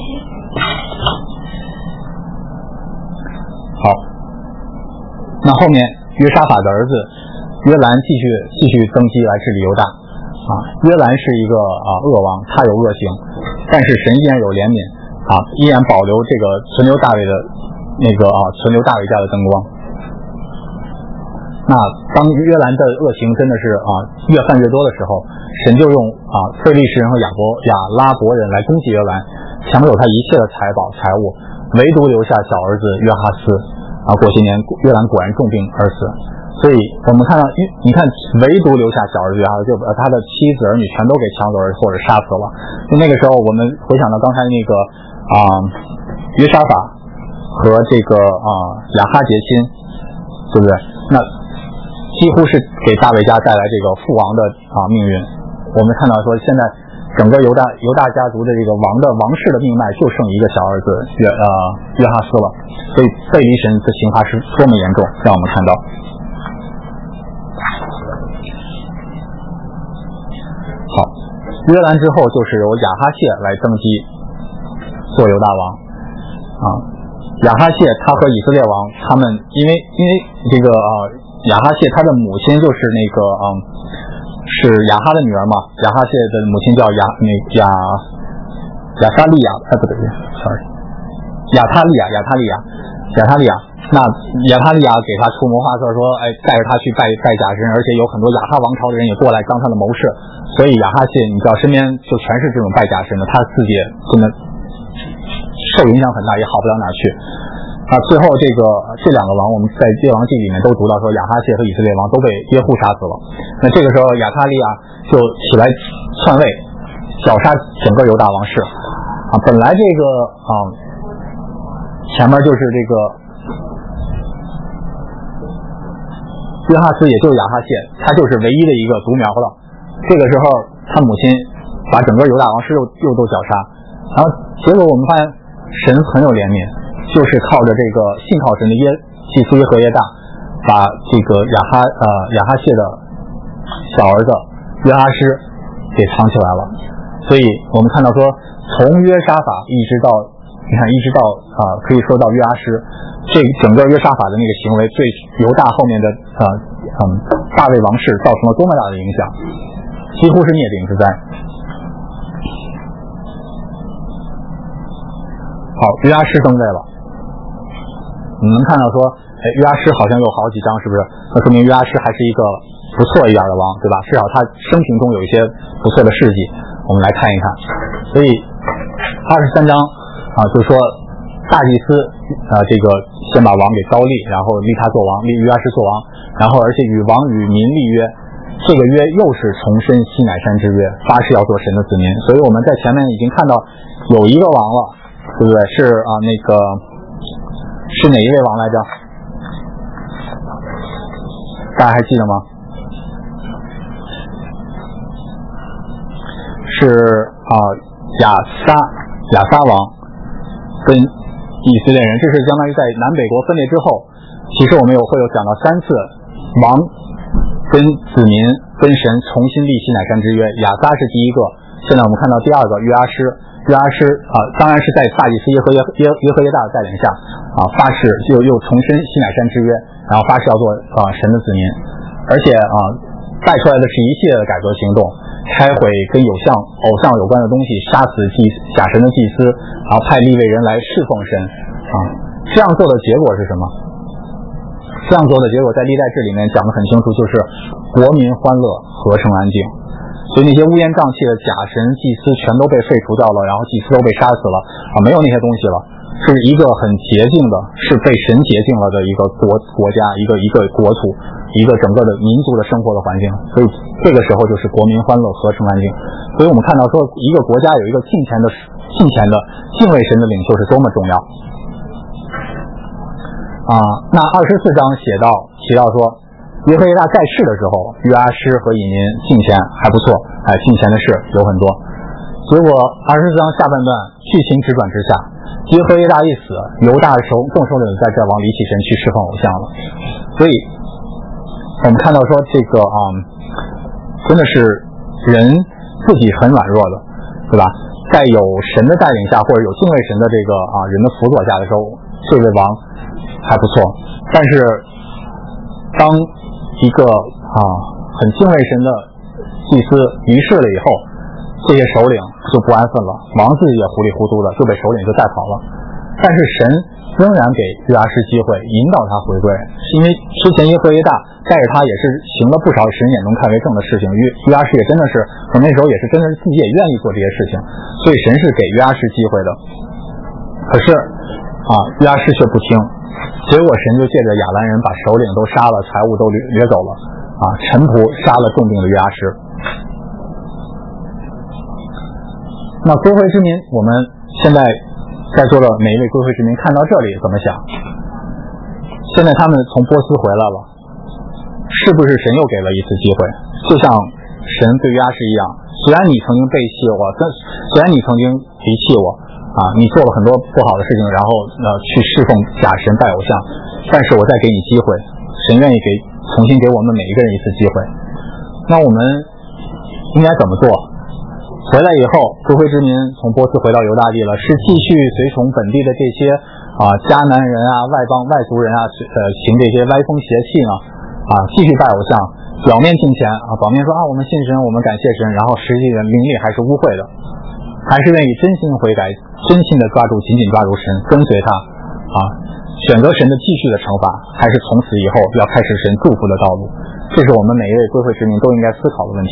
好，那后面约沙法的儿子约兰继续登基来治理犹大约兰是一个恶王，他有恶行，但是神依然有怜悯依然保留这个存留大卫的存留大卫家的灯光。那当约兰的恶行真的是越犯越多的时候，神就用非利士人和亚拉伯人来攻击约兰，抢走他一切的财宝财物，唯独留下小儿子约哈斯过些年约兰果然重病而死。所以我们看到你看唯独留下小儿子约哈斯，就把他的妻子儿女全都给抢走或者杀死了。就那个时候我们回想到刚才那个约沙法和这个亚哈杰亲，对不对？那几乎是给大卫家带来这个父王的命运。我们看到说现在整个犹大家族的这个王室的命脉就剩一个小儿子约哈斯了，所以背离神的刑罚是多么严重，让我们看到。好，约兰之后就是由亚哈谢来登基做犹大王亚哈谢他和以色列王他们因为这个亚哈谢他的母亲就是那个是亚哈的女儿嘛，亚哈谢的母亲叫亚撒利亚不对 sorry 亚他利亚。那亚他利亚给他出谋划策说带着他去拜假神，而且有很多亚哈王朝的人也过来当他的谋士，所以亚哈谢你知道身边就全是这种拜假神的，他自己也真的受影响很大，也好不了哪去最后这两个王我们在列王记里面都读到说亚哈谢和以色列王都被耶户杀死了。那这个时候亚他利亚就起来篡位，绞杀整个犹大王室本来这个前面就是这个约哈斯也就是亚哈谢，他就是唯一的一个独苗了。这个时候他母亲把整个犹大王室又都绞杀，然后结果我们发现神很有怜悯，就是靠着这个信靠神的祭司耶和耶大，把这个亚哈谢的小儿子约哈施给藏起来了。所以我们看到说从约沙法一直到可以说到约哈施，这整个约沙法的那个行为对犹大后面的大卫王室造成了多么大的影响，几乎是灭顶之灾。 好，约阿施登位了，你能看到说，约阿施好像有好几章，是不是？那说明约阿施还是一个不错一点的王，对吧？至少他生平中有一些不错的事迹，我们来看一看。所以23章就是说大祭司这个先把王给高立，然后立他做王，立约阿施做王，然后而且与王与民立约，这个约又是重申西乃山之约，发誓要做神的子民。所以我们在前面已经看到有一个王了，对不对？是是哪一位王来着？大家还记得吗？是亚撒王跟以色列人，这是相当于在南北国分裂之后，其实我们会有讲到3次王跟子民跟神重新立西乃山之约。亚撒是第一个，现在我们看到第二个约阿施当然是在大祭司耶和耶大的带领下发誓又重申西乃山之约，然后发誓要做神的子民，而且带出来的是一系列的改革行动，拆毁跟偶像有关的东西，杀死假神的祭司，然后派利未人来侍奉神这样做的结果是什么？这样做的结果在历代志里面讲得很清楚，就是国民欢乐，和成安静。所以那些乌烟瘴气的假神祭司全都被废除掉了，然后祭司都被杀死了没有那些东西了，是一个很洁净的，是被神洁净了的一个国家，一个国土，一个整个的民族的生活的环境。所以这个时候就是国民欢乐，和成安静。所以我们看到说一个国家有一个敬虔的敬畏神的领袖是多么重要那24章提到说耶和华在世的时候，约阿施和以民敬虔还不错，敬虔的事有很多。结果24章下半段剧情直转直下，耶和华一死，犹大众首领在这往离弃神去侍奉偶像了。所以我们看到说这个真的是人自己很软弱的，对吧？在有神的带领下，或者有敬畏神的这个人的辅佐下的时候，这位王还不错。但是当一个很敬畏神的祭司离世了以后，这些首领就不安分了，王自己也糊里糊涂的就被首领就带跑了。但是神仍然给约阿施机会引导他回归，是因为之前耶和华带着他也是行了不少神眼中看为正的事情，约阿施也真的是从那时候也是真的是自己也愿意做这些事情，所以神是给约阿施机会的。可是约阿施却不听，结果神就借着亚兰人把首领都杀了，财物都掠走了臣仆杀了重病的约阿施。那归回之民，我们现在在座的每一位归回之民看到这里怎么想？现在他们从波斯回来了，是不是神又给了一次机会？就像神对约阿施一样，虽然你曾经背弃我，虽然你曾经离弃我你做了很多不好的事情，然后去侍奉假神拜偶像，但是我再给你机会，神愿意重新给我们每一个人一次机会。那我们应该怎么做？回来以后，归回之民从波斯回到犹大地了，是继续随从本地的这些迦南人外族人行这些歪风邪气呢继续拜偶像，表面敬虔表面说我们信神，我们感谢神，然后实际的灵里还是污秽的，还是愿意真心悔改，真心的紧紧抓住神，跟随他选择神的继续的惩罚，还是从此以后要开始神祝福的道路？这是我们每一位归回之民都应该思考的问题。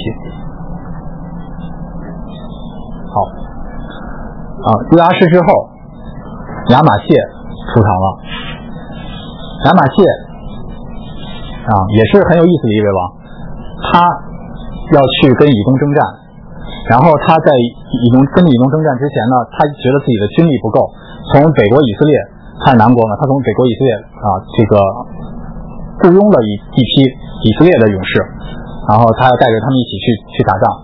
好约阿施之后，亚玛谢出场了。亚玛谢也是很有意思的一位王，他要去跟以东征战，然后他在跟以东征战之前呢，他觉得自己的军力不够，从北国以色列看南国呢，他从北国以色列这个雇佣了一批以色列的勇士，然后他要带着他们一起去打仗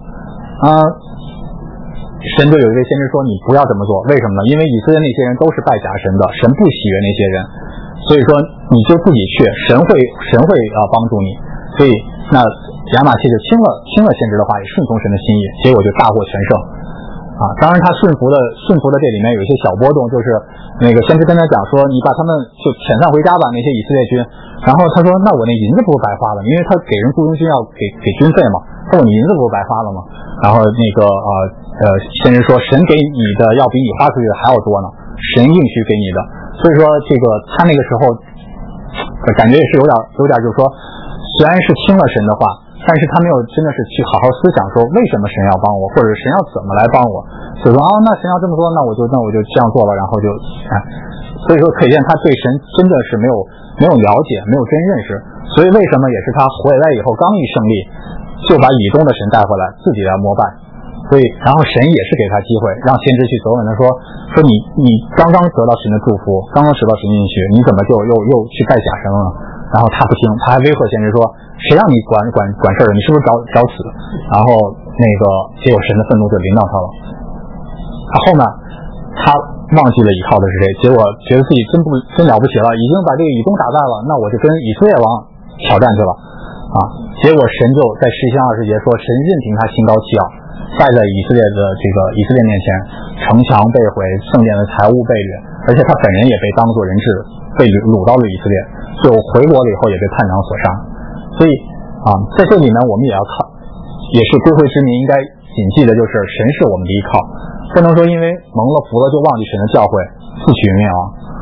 神就有一位先知说，你不要这么做，为什么呢？因为以色列那些人都是拜假神的，神不喜悦那些人，所以说你就自己去，神会帮助你。所以那亚玛谢就听了先知的话，也顺从神的心意，结果就大获全胜当然他顺服的这里面有一些小波动，就是那个先知跟他讲说，你把他们就遣散回家吧，那些以色列军。然后他说，那我那银子不是白花了，因为他给人雇佣军要给军费嘛，那我银子不是白花了吗？然后那个先知说神给你的要比你花出去的还要多呢，神应许给你的。所以说这个他那个时候感觉也是有点就是说，虽然是听了神的话，但是他没有真的是去好好思想说为什么神要帮我，或者神要怎么来帮我，就说那神要这么做，那我就这样做了，然后就所以说可见他对神真的是没有了解，没有真认识。所以为什么也是他回来以后刚一胜利就把以东的神带回来自己来膜拜，所以然后神也是给他机会让先知去责问他说你刚刚得到神的祝福，刚刚得到神应许，你怎么就又去拜假神了呢？然后他不听，他还威吓先知说谁让你管事儿，你是不是找死？然后结果神的愤怒就临到他了。他后面他忘记了依靠的是谁，结果觉得自己真了不起了，已经把这个以东打败了，那我就跟以色列王挑战去了结果神就在10章20节说，神任凭他心高气傲，败在以色列面前，城墙被毁，圣殿的财物被掠，而且他本人也被当作人质被掳到了以色列，就回国了以后也被叛党所杀。所以在这里面我们也要也是归回之民应该谨记的就是神是我们的依靠，不能说因为蒙了福了就忘记神的教诲，自取灭亡。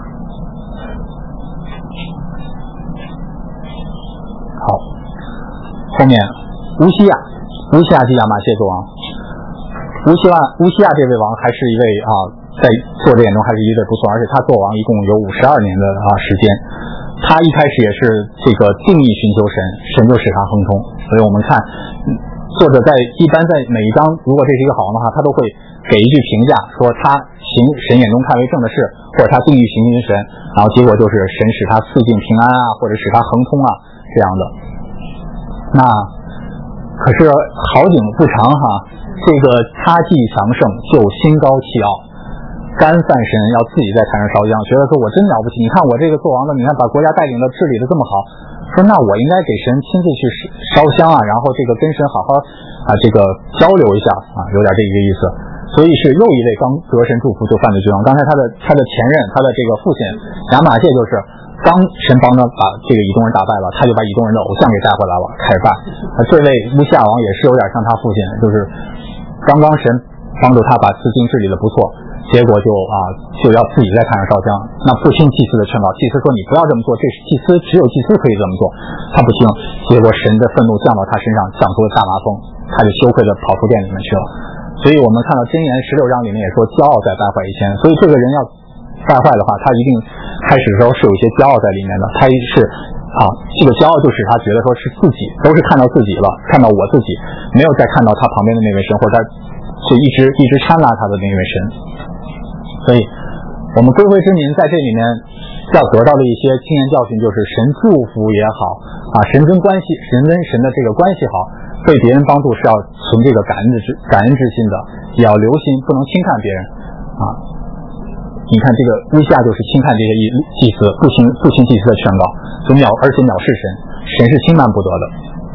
好，后面乌西亚是亚玛谢作王，乌西亚这位王还是一位在作者眼中还是一位不错，而且他做王一共有52年的时间。他一开始也是这个定义寻求神，神就使他亨通。所以我们看作者一般在每一章，如果这是一个好王的话，他都会给一句评价，说他行神眼中看为正的事，或者他定义寻神，然后结果就是神使他四境平安或者使他亨通这样的。那可是好景不长这个他既强盛就心高气傲，干犯神要自己在台上烧香，觉得说我真了不起，你看我这个做王的，你看把国家带领的治理的这么好，说那我应该给神亲自去烧香然后这个跟神好好这个交流一下有点这个意思。所以是又一位刚得神祝福就犯罪君王。刚才他的前任，他的这个父亲亚玛谢就是刚神帮他把这个以东人打败了，他就把以东人的偶像给带回来了，开始拜。这位乌西亚王也是有点像他父亲，就是刚刚神帮助他把四境治理的不错，结果就要自己在台上烧香。那不听祭司的劝告，祭司说你不要这么做，这是祭司，只有祭司可以这么做，他不听，结果神的愤怒降到他身上，降出了大麻风，他就羞愧的跑出殿里面去了。所以我们看到箴言16章里面也说骄傲在败坏以前，所以这个人要败坏的话，他一定开始的时候是有一些骄傲在里面的，他是这个骄傲就使他觉得说是自己都是看到自己了，看到我自己，没有再看到他旁边的那位神，或者他就一直掺拉他的那位神。所以我们归回之民在这里面要得到的一些经验教训，就是神祝福也好神跟神的这个关系好，对别人帮助是要存这个感恩之心的，也要留心，不能轻看别人你看这个乌西亚就是轻看这些祭司，不听祭司的劝告，而且藐视神，神是轻慢不得的。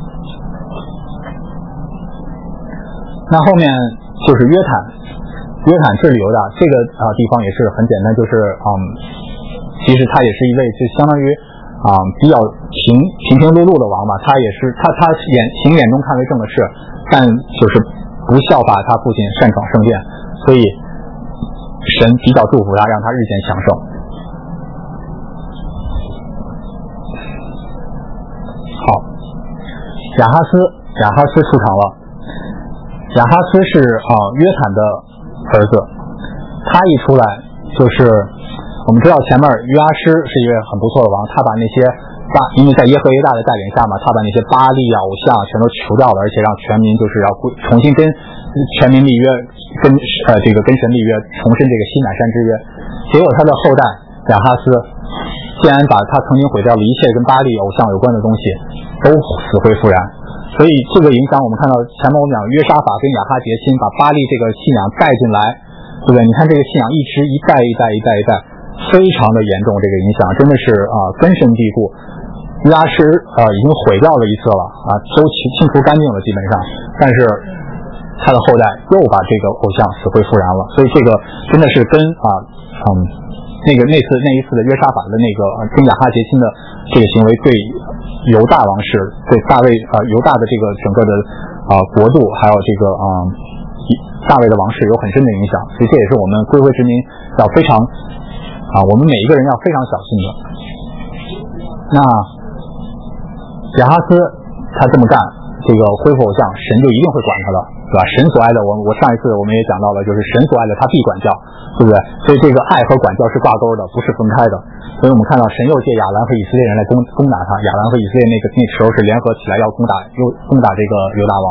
那后面就是约坦这里有的这个地方也是很简单，就是其实他也是一位就相当于比较平庸碌的王吧，他也是他行眼中看为正的事，但就是不效法他父亲擅闯圣殿，所以神比较祝福他，让他日渐强盛。好，亚哈斯出场了。亚哈斯是约坦的儿子，他一出来就是我们知道前面约阿施是一位很不错的王，他把那些因为在耶和华大的带领下嘛，他把那些巴力偶像全都除掉了，而且让全民就是要重新跟全民立约，跟神立约，重申这个西乃山之约。结果他的后代亚哈斯竟然把他曾经毁掉了一切跟巴力偶像有关的东西都死灰复燃，所以这个影响我们看到前面我们讲约沙法跟亚哈杰辛把巴力这个信仰带进来，对不对？你看这个信仰一直一代非常的严重，这个影响真的是根深蒂固。约阿施已经毁掉了一次了都清除干净了基本上，但是他的后代又把这个偶像死灰复燃了，所以这个真的是跟那一次的约沙法的那个跟亚哈杰辛的这个行为对犹大王室对大卫犹大的这个整个的国度还有这个大卫的王室有很深的影响，所以这也是我们归回之民要非常我们每一个人要非常小心的。那亚哈斯他这么干，这个恢复偶像，神就一定会管他的，对吧？神所爱的，我上一次我们也讲到了，就是神所爱的他必管教，对不对？所以这个爱和管教是挂钩的，不是分开的。所以我们看到神又借亚兰和以色列人来攻打他，亚兰和以色列那时候是联合起来要攻打这个犹大王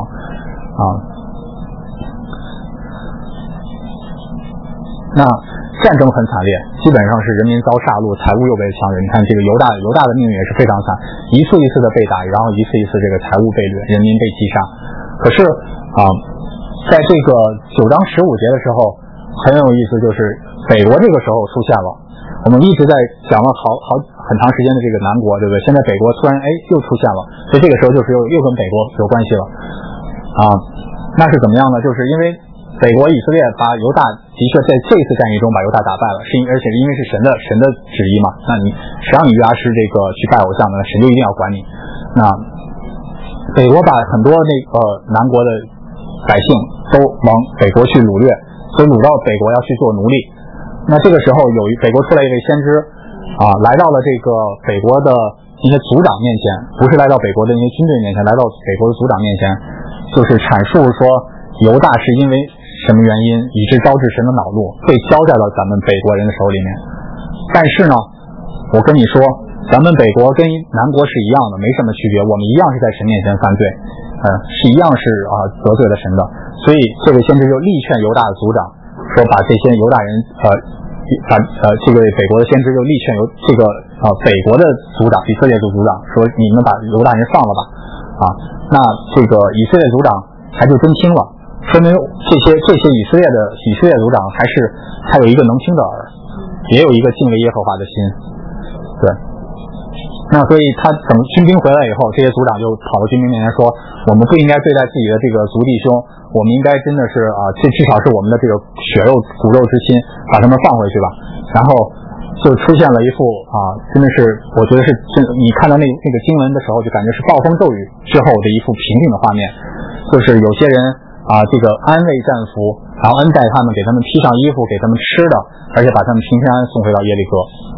那战争很惨烈，基本上是人民遭杀戮，财物又被强人。你看这个犹大的命运也是非常惨，一次一次的被打，然后一次一次这个财物被掠，人民被击杀。可是在这个9章15节的时候很有意思，就是北国这个时候出现了。我们一直在讲了很长时间的这个南国，对不对？现在北国突然又出现了，所以这个时候就是又跟北国有关系了那是怎么样呢？就是因为北国以色列把犹大的确在这次战役中把犹大打败了，而且因为是神的旨意嘛，那谁让你约阿施这个去拜偶像呢？神就一定要管你。那北国把很多南国的百姓都往北国去掳掠，所以掳到北国要去做奴隶。那这个时候北国出来一位先知来到了这个北国的一些族长面前，不是来到北国的一些军队面前，来到北国的族长面前，就是阐述说犹大是因为什么原因以致招致神的恼怒，被交在了咱们北国人的手里面。但是呢，我跟你说，咱们北国跟南国是一样的，没什么区别，我们一样是在神面前犯罪，是一样是得罪了神的。所以这位先知就力劝犹大的族长说，把这些犹大人这个北国的先知就力劝这个北国的族长以色列族族长说，你们把犹大人放了吧那这个以色列族长他就真听了，说明这些以色列族长还有一个能听的耳，也有一个敬畏耶和华的心。对，那所以他等军兵回来以后，这些族长就跑到军兵面前说，我们不应该对待自己的这个族弟兄，我们应该真的是这至少是我们的这个血肉骨肉之亲，把他们放回去吧。然后就出现了一幅真的是我觉得是你看到那个经文的时候就感觉是暴风骤雨之后的一幅平静的画面，就是有些人这个安慰战俘，然后恩待他们，给他们披上衣服，给他们吃的，而且把他们平平安安送回到耶利哥。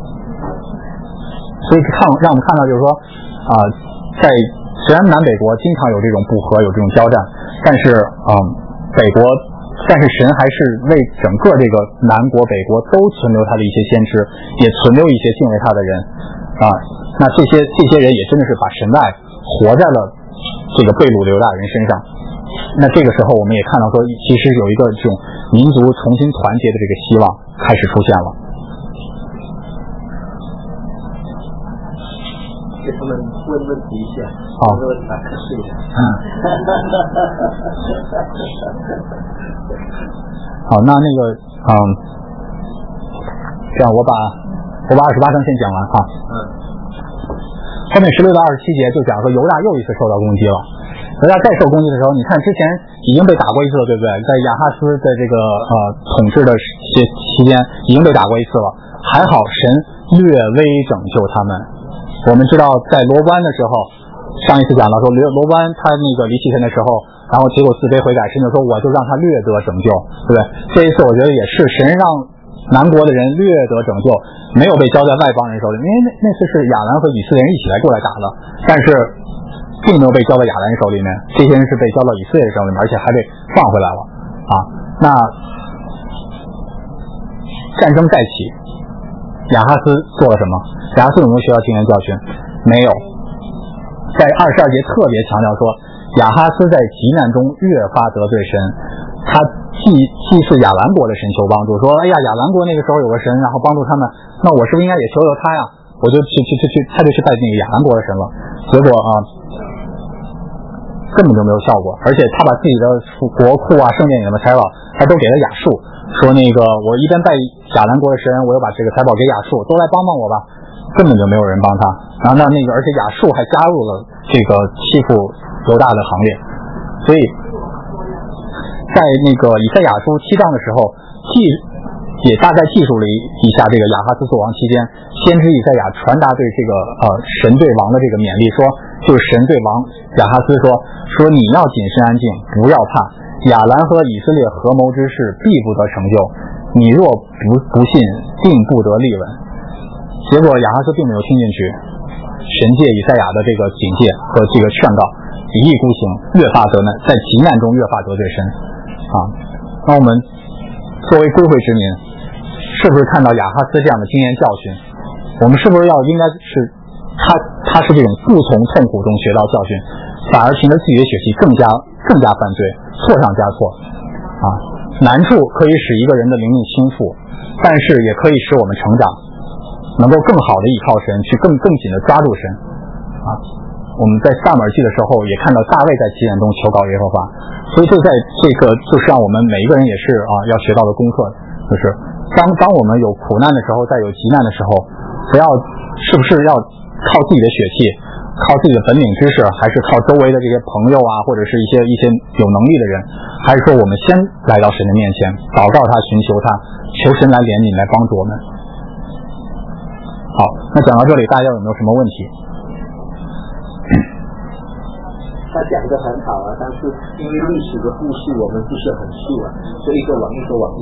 所以让我们看到就是说在虽然南北国经常有这种不和，有这种交战，但是神还是为整个这个南国北国都存留他的一些先知，也存留一些敬畏他的人那这些人也真的是把神的爱活在了这个被掳的犹大人身上。那这个时候我们也看到说，其实有一个这种民族重新团结的这个希望开始出现了。 给他们问题一下，问问打瞌睡一下。 好，那个这样我把28章先讲完后面16到27节就讲说犹大又一次受到攻击了。犹大再受攻击的时候，你看之前已经被打过一次了，对不对？在亚哈斯的这个统治的期间已经被打过一次了，还好神略微拯救他们。我们知道在罗湾的时候，上一次讲到说罗湾他那个离弃神的时候，然后结果自卑悔改，神就说我就让他略得拯救，对不对？这一次我觉得也是神让南国的人略得拯救，没有被交在外邦人手里，因为那次是亚兰和以色列人一起来过来打的，但是并没有被交到亚兰人手里面，这些人是被交到以色列人手里面，而且还被放回来了那战争再起，亚哈斯做了什么？亚哈斯有没有学到经验教训？没有。在22节特别强调说，亚哈斯在急难中越发得罪神，他祭祀亚兰国的神求帮助，说哎呀亚兰国那个时候有个神，然后帮助他们，那我是不是应该也求他呀？我就他就去拜那个亚兰国的神了。结果根本就没有效果，而且他把自己的国库圣殿里的财宝他都给了亚述，说那个我一边拜亚兰国的神，我又把这个财宝给亚述，都来帮帮我吧。根本就没有人帮他，然后而且亚述还加入了这个欺负犹大的行列。所以在那个以赛亚书7章的时候也大概记述了一下这个亚哈斯作王期间，先知以赛亚传达对这个神对王的这个勉励，说就是神对王亚哈斯说你要谨慎安静，不要怕， 亚兰和以色列合谋之事必不得成就，你若不信，定不得立稳。结果亚哈斯并没有听进去神借以赛亚的这个警戒和这个劝告，一意孤行，越发得难，在急难中越发得罪神啊。那我们作为归会之民，是不是看到亚哈斯这样的经验教训，我们是不是应该是他是这种不从痛苦中学到教训，反而凭着自己的血气更加犯罪，错上加错啊。难处可以使一个人的灵命倾覆，但是也可以使我们成长，能够更好的依靠神，去更紧的抓住神啊。我们在撒母耳记的时候也看到大卫在急难中求告耶和华，所以就在这个就是让我们每一个人也是要学到的功课，就是当我们有苦难的时候，在有急难的时候，是不是要靠自己的血气，靠自己的本领知识，还是靠周围的这些朋友啊，或者是一些有能力的人，还是说我们先来到神的面前，祷告他，寻求他，求神来怜悯，来帮助我们。好，那讲到这里，大家有没有什么问题？ 他讲的很好啊，但是因为历史的故事我们不是很熟啊，所以一个王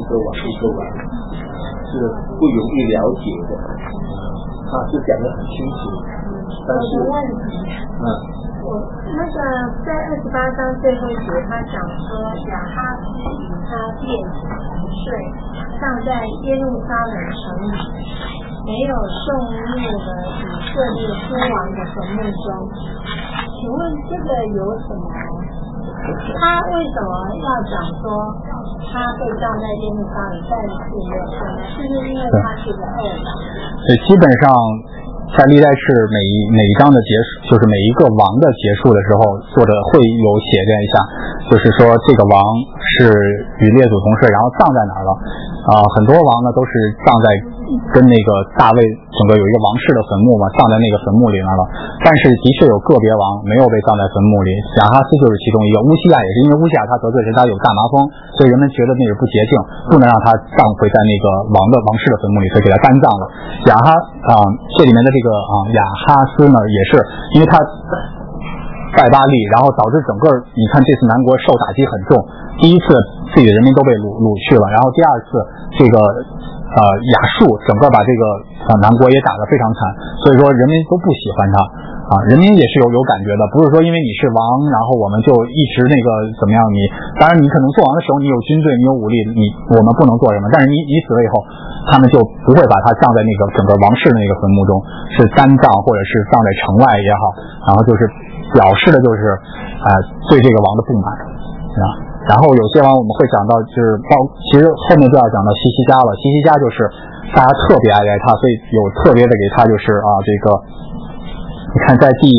是不容易了解的。他是讲得很清楚，但是我那个在28章最后一节，他讲说亚哈斯与他列祖同睡，葬在耶路撒冷城里，没有送入了以色列诸王的坟墓中。请问这个有什么？他为什么要讲说他被葬在耶路撒冷，但是没有送呢？是不是因为他是个恶人？ 对，基本上在历代志每一章的结束，就是每一个王的结束的时候，作者会有写这样一下，就是说这个王是与列祖同睡，然后葬在哪儿了很多王呢都是葬在跟那个大卫整个有一个王室的坟墓嘛，葬在那个坟墓里面了。但是的确有个别王没有被葬在坟墓里，亚哈斯就是其中一个。乌西亚也是因为乌西亚他得罪神，他有大麻风，所以人们觉得那是不洁净，不能让他葬回在那个王室的坟墓里，所以给他安葬了。这里面的这个亚哈斯呢，也是因为他拜巴力，然后导致整个你看这次南国受打击很重，第一次自己的人民都被掳去了，然后第二次这个亚述整个把这个南国也打得非常惨，所以说人民都不喜欢他人民也是有感觉的，不是说因为你是王，然后我们就一直那个怎么样，当然你可能做王的时候你有军队，你有武力，我们不能做什么，但是你死了以后，他们就不会把他葬在那个整个王室的那个坟墓中，是单葬或者是葬在城外也好，然后就是表示的就是对这个王的不满然后有些王我们会讲到，就是其实后面就要讲到西西家了。西西家就是大家特别爱他，所以有特别的给他就是这个，你看在第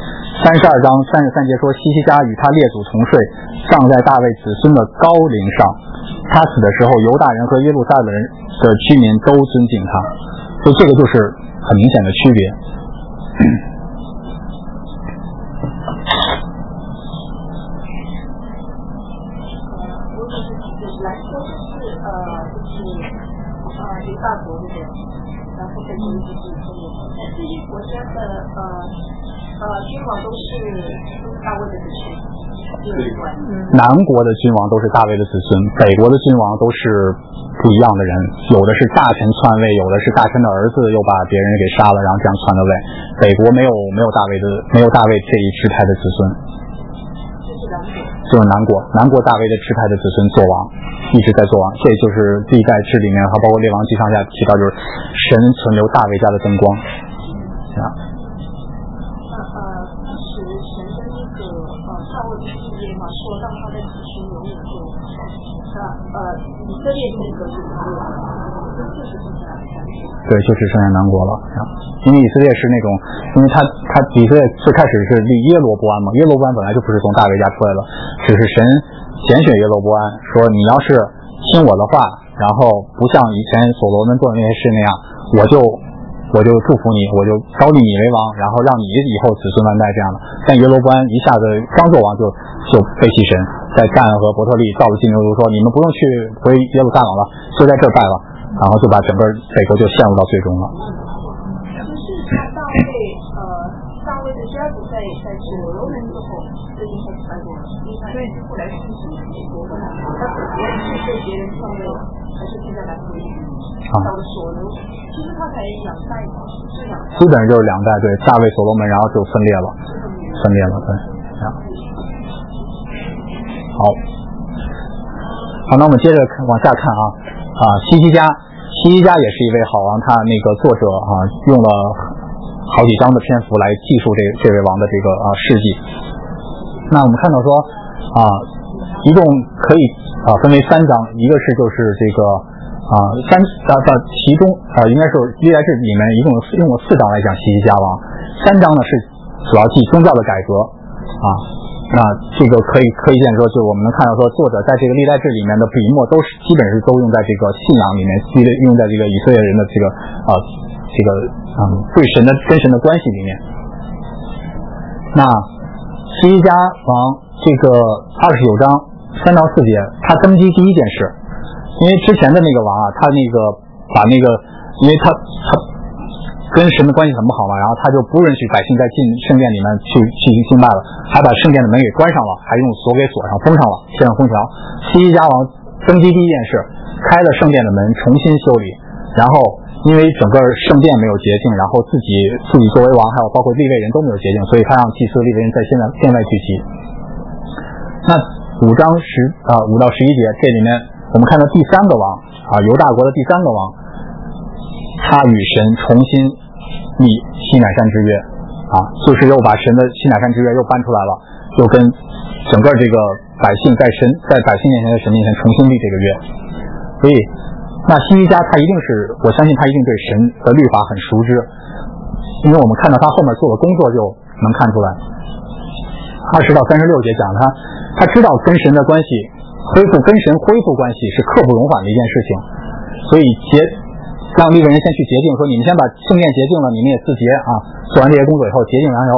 32章33节说，西西家与他列祖同睡，葬在大卫子孙的高陵上。他死的时候，犹大人和耶路撒冷人的居民都尊敬他，所以这个就是很明显的区别。 大国这边，然后被攻击这些国家的君王都是大卫的子孙。 南国的君王都是大卫的子孙，北国的君王都是不一样的人，有的是大臣篡位，有的是大臣的儿子又把别人给杀了，然后这样篡的位。北国没有大卫这一支派的子孙，就是南国大卫的支派的子孙做王，一直在做王。这就是历代志里面还包括列王记上下提到，就是神存留大卫家的灯光以色列这个是对，就是剩下南国了因为以色列是那种，因为他以色列最开始是立耶罗波安嘛，耶罗波安本来就不是从大卫家出来的，只是神拣选耶罗波安，说你要是听我的话，然后不像以前所罗门做的那些事那样，我就祝福你，我就高立你为王，然后让你以后子孙万代这样的。但耶罗波安一下子刚做王就背弃神，在但和伯特利造了金牛犊，说你们不用去回耶路撒冷了，就在这儿拜了，然后就把整个北国就陷入到最终了。 就是大卫的家族在所罗门之后， 最近开始搬过来，所以后来是什么结果？他本来是被别人上位，还是现在来回去？到了所罗，其实他才2代嘛，是2代。 基本上就是2代，对，大卫、所罗门，然后就分裂了，对。好，那我们接着往下看西西家也是一位好王，他那个作者用了好几章的篇幅来记述这位王的这个事迹。那我们看到说一共可以分为3章，一个是就是这个其中应该是历代志里面一共用了4章来讲西西家王，3章呢是主要记宗教的改革那这个可以见说，就我们能看到说，作者在这个历代志里面的笔墨基本是都用在这个信仰里面，用在这个以色列人的对跟神的关系里面。那西西家王这个29章3到4节，他登基第一件事，因为之前的那个王他那个把那个，因为他跟神的关系很不好嘛，然后他就不允许百姓再进圣殿里面去敬拜了，还把圣殿的门给关上了，还用锁给锁上，封上了，贴上封条。西西家王登基第一件事，开了圣殿的门，重新修理，然后因为整个圣殿没有洁净，然后自己作为王，还有包括利未人都没有洁净，所以他让祭司利未人在殿外聚集。那5到11节，这里面我们看到第3个王犹大国的第3个王，他与神重新立西乃山之约就是又把神的西乃山之约又搬出来了，又跟整个这个百姓在百姓面前的神面前重新立这个约。所以那西西家我相信他一定对神的律法很熟知，因为我们看到他后面做的工作就能看出来。20到36节讲他知道跟神的关系恢复关系是刻不容缓的一件事情，所以让利未人先去洁净，说你们先把圣殿洁净了，你们也自洁做完这些工作以后，洁净完以后，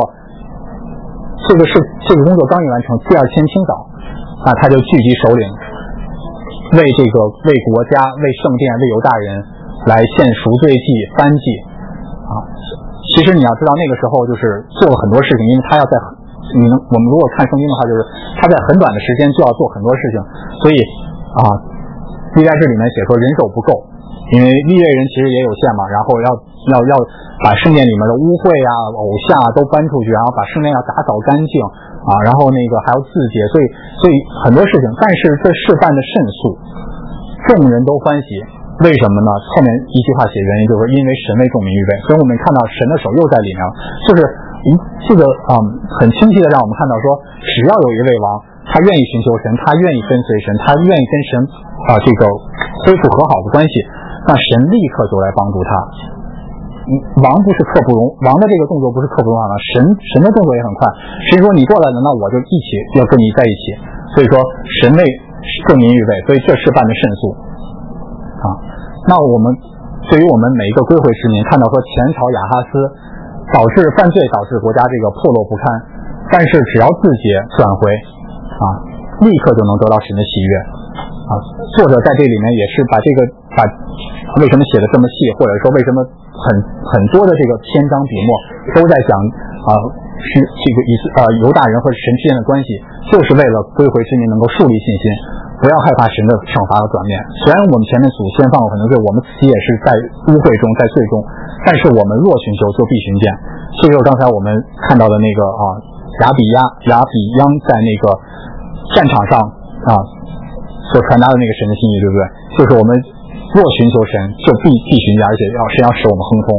这个工作刚一完成，第2天清早他就聚集首领，为国家、为圣殿、为犹大人来献赎罪祭、燔祭其实你要知道那个时候就是做了很多事情，因为他要我们如果看圣经的话，就是他在很短的时间就要做很多事情，所以历代志里面写说人手不够，因为利未人其实也有限嘛，然后要把圣殿里面的污秽偶像都搬出去，然后把圣殿要打扫干净然后那个还要自洁，所以很多事情，但是这事办的甚速，众人都欢喜。为什么呢？后面一句话写原因就是因为神为众民预备，所以我们看到神的手又在里面了，就是这个很清晰的让我们看到说，只要有一位王，他愿意寻求神，他愿意跟随神，他愿意跟神这个恢复和好的关系，那神立刻就来帮助他。王的这个动作不是刻不容缓的，神的动作也很快。神说你过来了，那我就一起要跟你在一起。所以说神为众民预备，所以这事办的甚速那我们对于我们每一个归回之民，看到说前朝亚哈斯犯罪导致国家这个破落不堪，但是只要自洁转回立刻就能得到神的喜悦作者在这里面也是把为什么写的这么细，或者说为什么很多的这个篇章笔墨都在讲是这个犹大人和神之间的关系，就是为了归回之民能够树立信心，不要害怕神的惩罚和转变。虽然我们前面祖先犯过很多罪，我们自己也是在污秽中，在罪中，但是我们若寻求就必寻见。这就是刚才我们看到的那个亚比央在那个战场上所传达的那个神的心意，对不对？就是我们若寻求神就必寻见，而且神要使我们亨通。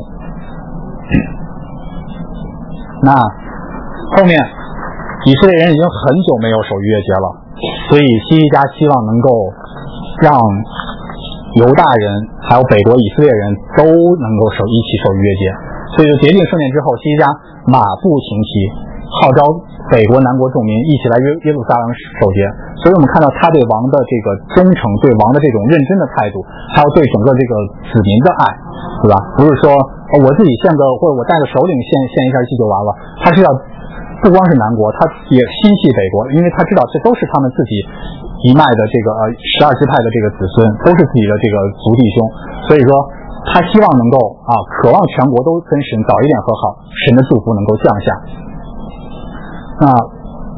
那后面以色列人已经很久没有守逾越节了，所以西西家希望能够让犹大人还有北国以色列人都能够一起守逾越节，所以就洁净圣殿之后，西西家马不停蹄，号召北国南国众民一起来耶路撒冷守节。所以我们看到他对王的这个忠诚，对王的这种认真的态度，还有对整个这个子民的爱，对吧？不是说我自己或者我带个首领献一下祭就完了，他是要不光是南国，他也心系北国，因为他知道这都是他们自己一脉的这个12支派的这个子孙，都是自己的这个族弟兄，所以说他希望能够渴望全国都跟神早一点和好，神的祝福能够降下。那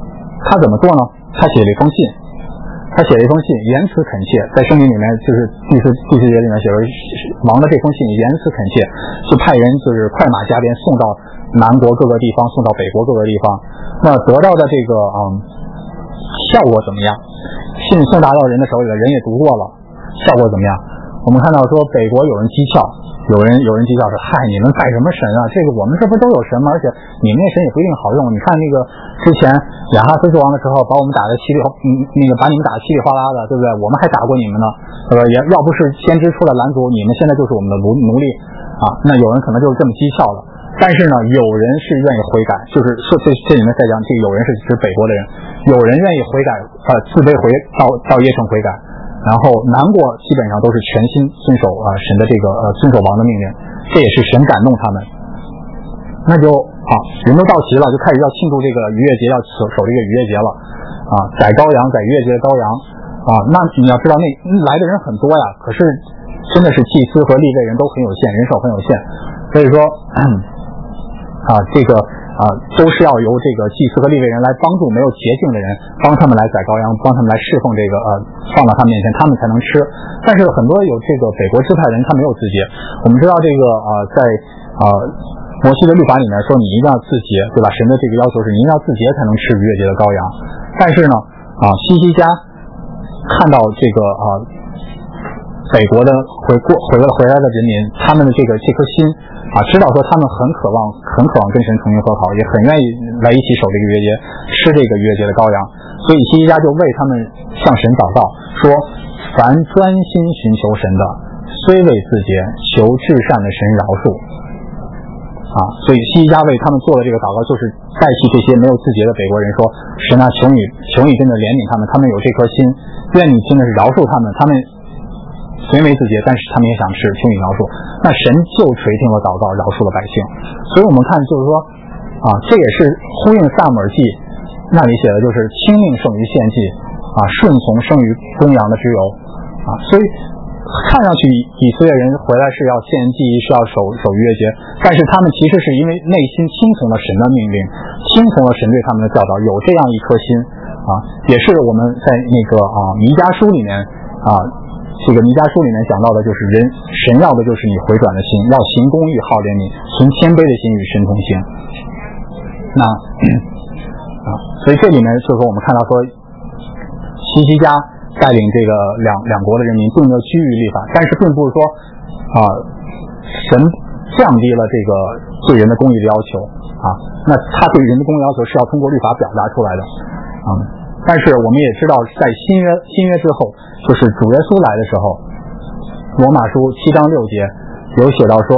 他怎么做呢？他写了一封信，言辞恳切，在圣经里面就是第四节里面写着王的这封信言辞恳切，就派人就是快马加鞭送到南国各个地方，送到北国各个地方。那得到的这个效果怎么样？信送达到人的手里了，人也读过了，效果怎么样？我们看到说北国有人讥诮，有人讥诮说，嗨，你们拜什么神啊？这个我们这不都有神吗？而且你们那神也不一定好用。你看那个之前亚哈斯王的时候，把我们打得把你们打得稀里哗啦的，对不对？我们还打过你们呢，要不是先知出来拦阻，你们现在就是我们的奴隶啊。那有人可能就是这么讥诮的。但是呢，有人是愿意悔改，就是说这里面在讲这个有人是指北国的人，有人愿意悔改，自卑到耶城悔改。然后南国基本上都是全心遵守神的这个遵守王的命令，这也是神感动他们。那就人都到齐了，就开始要庆祝这个逾越节，要守这个逾越节了宰羔羊，宰逾越节的羔羊那你要知道那来的人很多呀，可是真的是祭司和利未人都很有限，人手很有限，所以说这个都是要由这个祭司和利未人来帮助没有洁净的人，帮他们来宰羔羊，帮他们来侍奉这个放到他们面前，他们才能吃。但是很多有这个北国支派人，他没有自洁。我们知道这个在摩西的律法里面说，你一定要自洁，对吧？神的这个要求是你一定要自洁才能吃逾越节的羔羊。但是呢西西家看到这个北国的回来的人民，他们的这颗心知道说他们很渴望跟神重新和好，也很愿意来一起守这个逾越节，吃这个逾越节的羔羊。所以西西家就为他们向神祷告，说凡专心寻求神的，虽未自洁，求至善的神饶恕所以西西家为他们做的这个祷告，就是代替这些没有自洁的北国人说，神求你真的怜悯他们，他们有这颗心，愿你真的是饶恕他们，他们虽没自洁，但是他们也想吃，求你饶恕。那神就垂听了祷告，饶恕了百姓。所以我们看就是说这也是呼应撒母耳记那里写的，就是听命胜于献祭顺从胜于公羊的脂油所以看上去以色列人回来是要献祭，是要守逾越节，但是他们其实是因为内心听从了神的命令，听从了神对他们的教导，有这样一颗心也是我们在那个弥迦书里面这个弥迦书里面讲到的，就是神要的就是你回转的心，要行公义，好怜悯，存谦卑的心与神同行。那所以这里面就是说我们看到说西西家带领这个两国的人民并没有趋于律法，但是并不是说神降低了这个对人的公义的要求那他对人的公义要求是要通过律法表达出来的但是我们也知道在新约之后，就是主耶稣来的时候，罗马书7章6节有写到说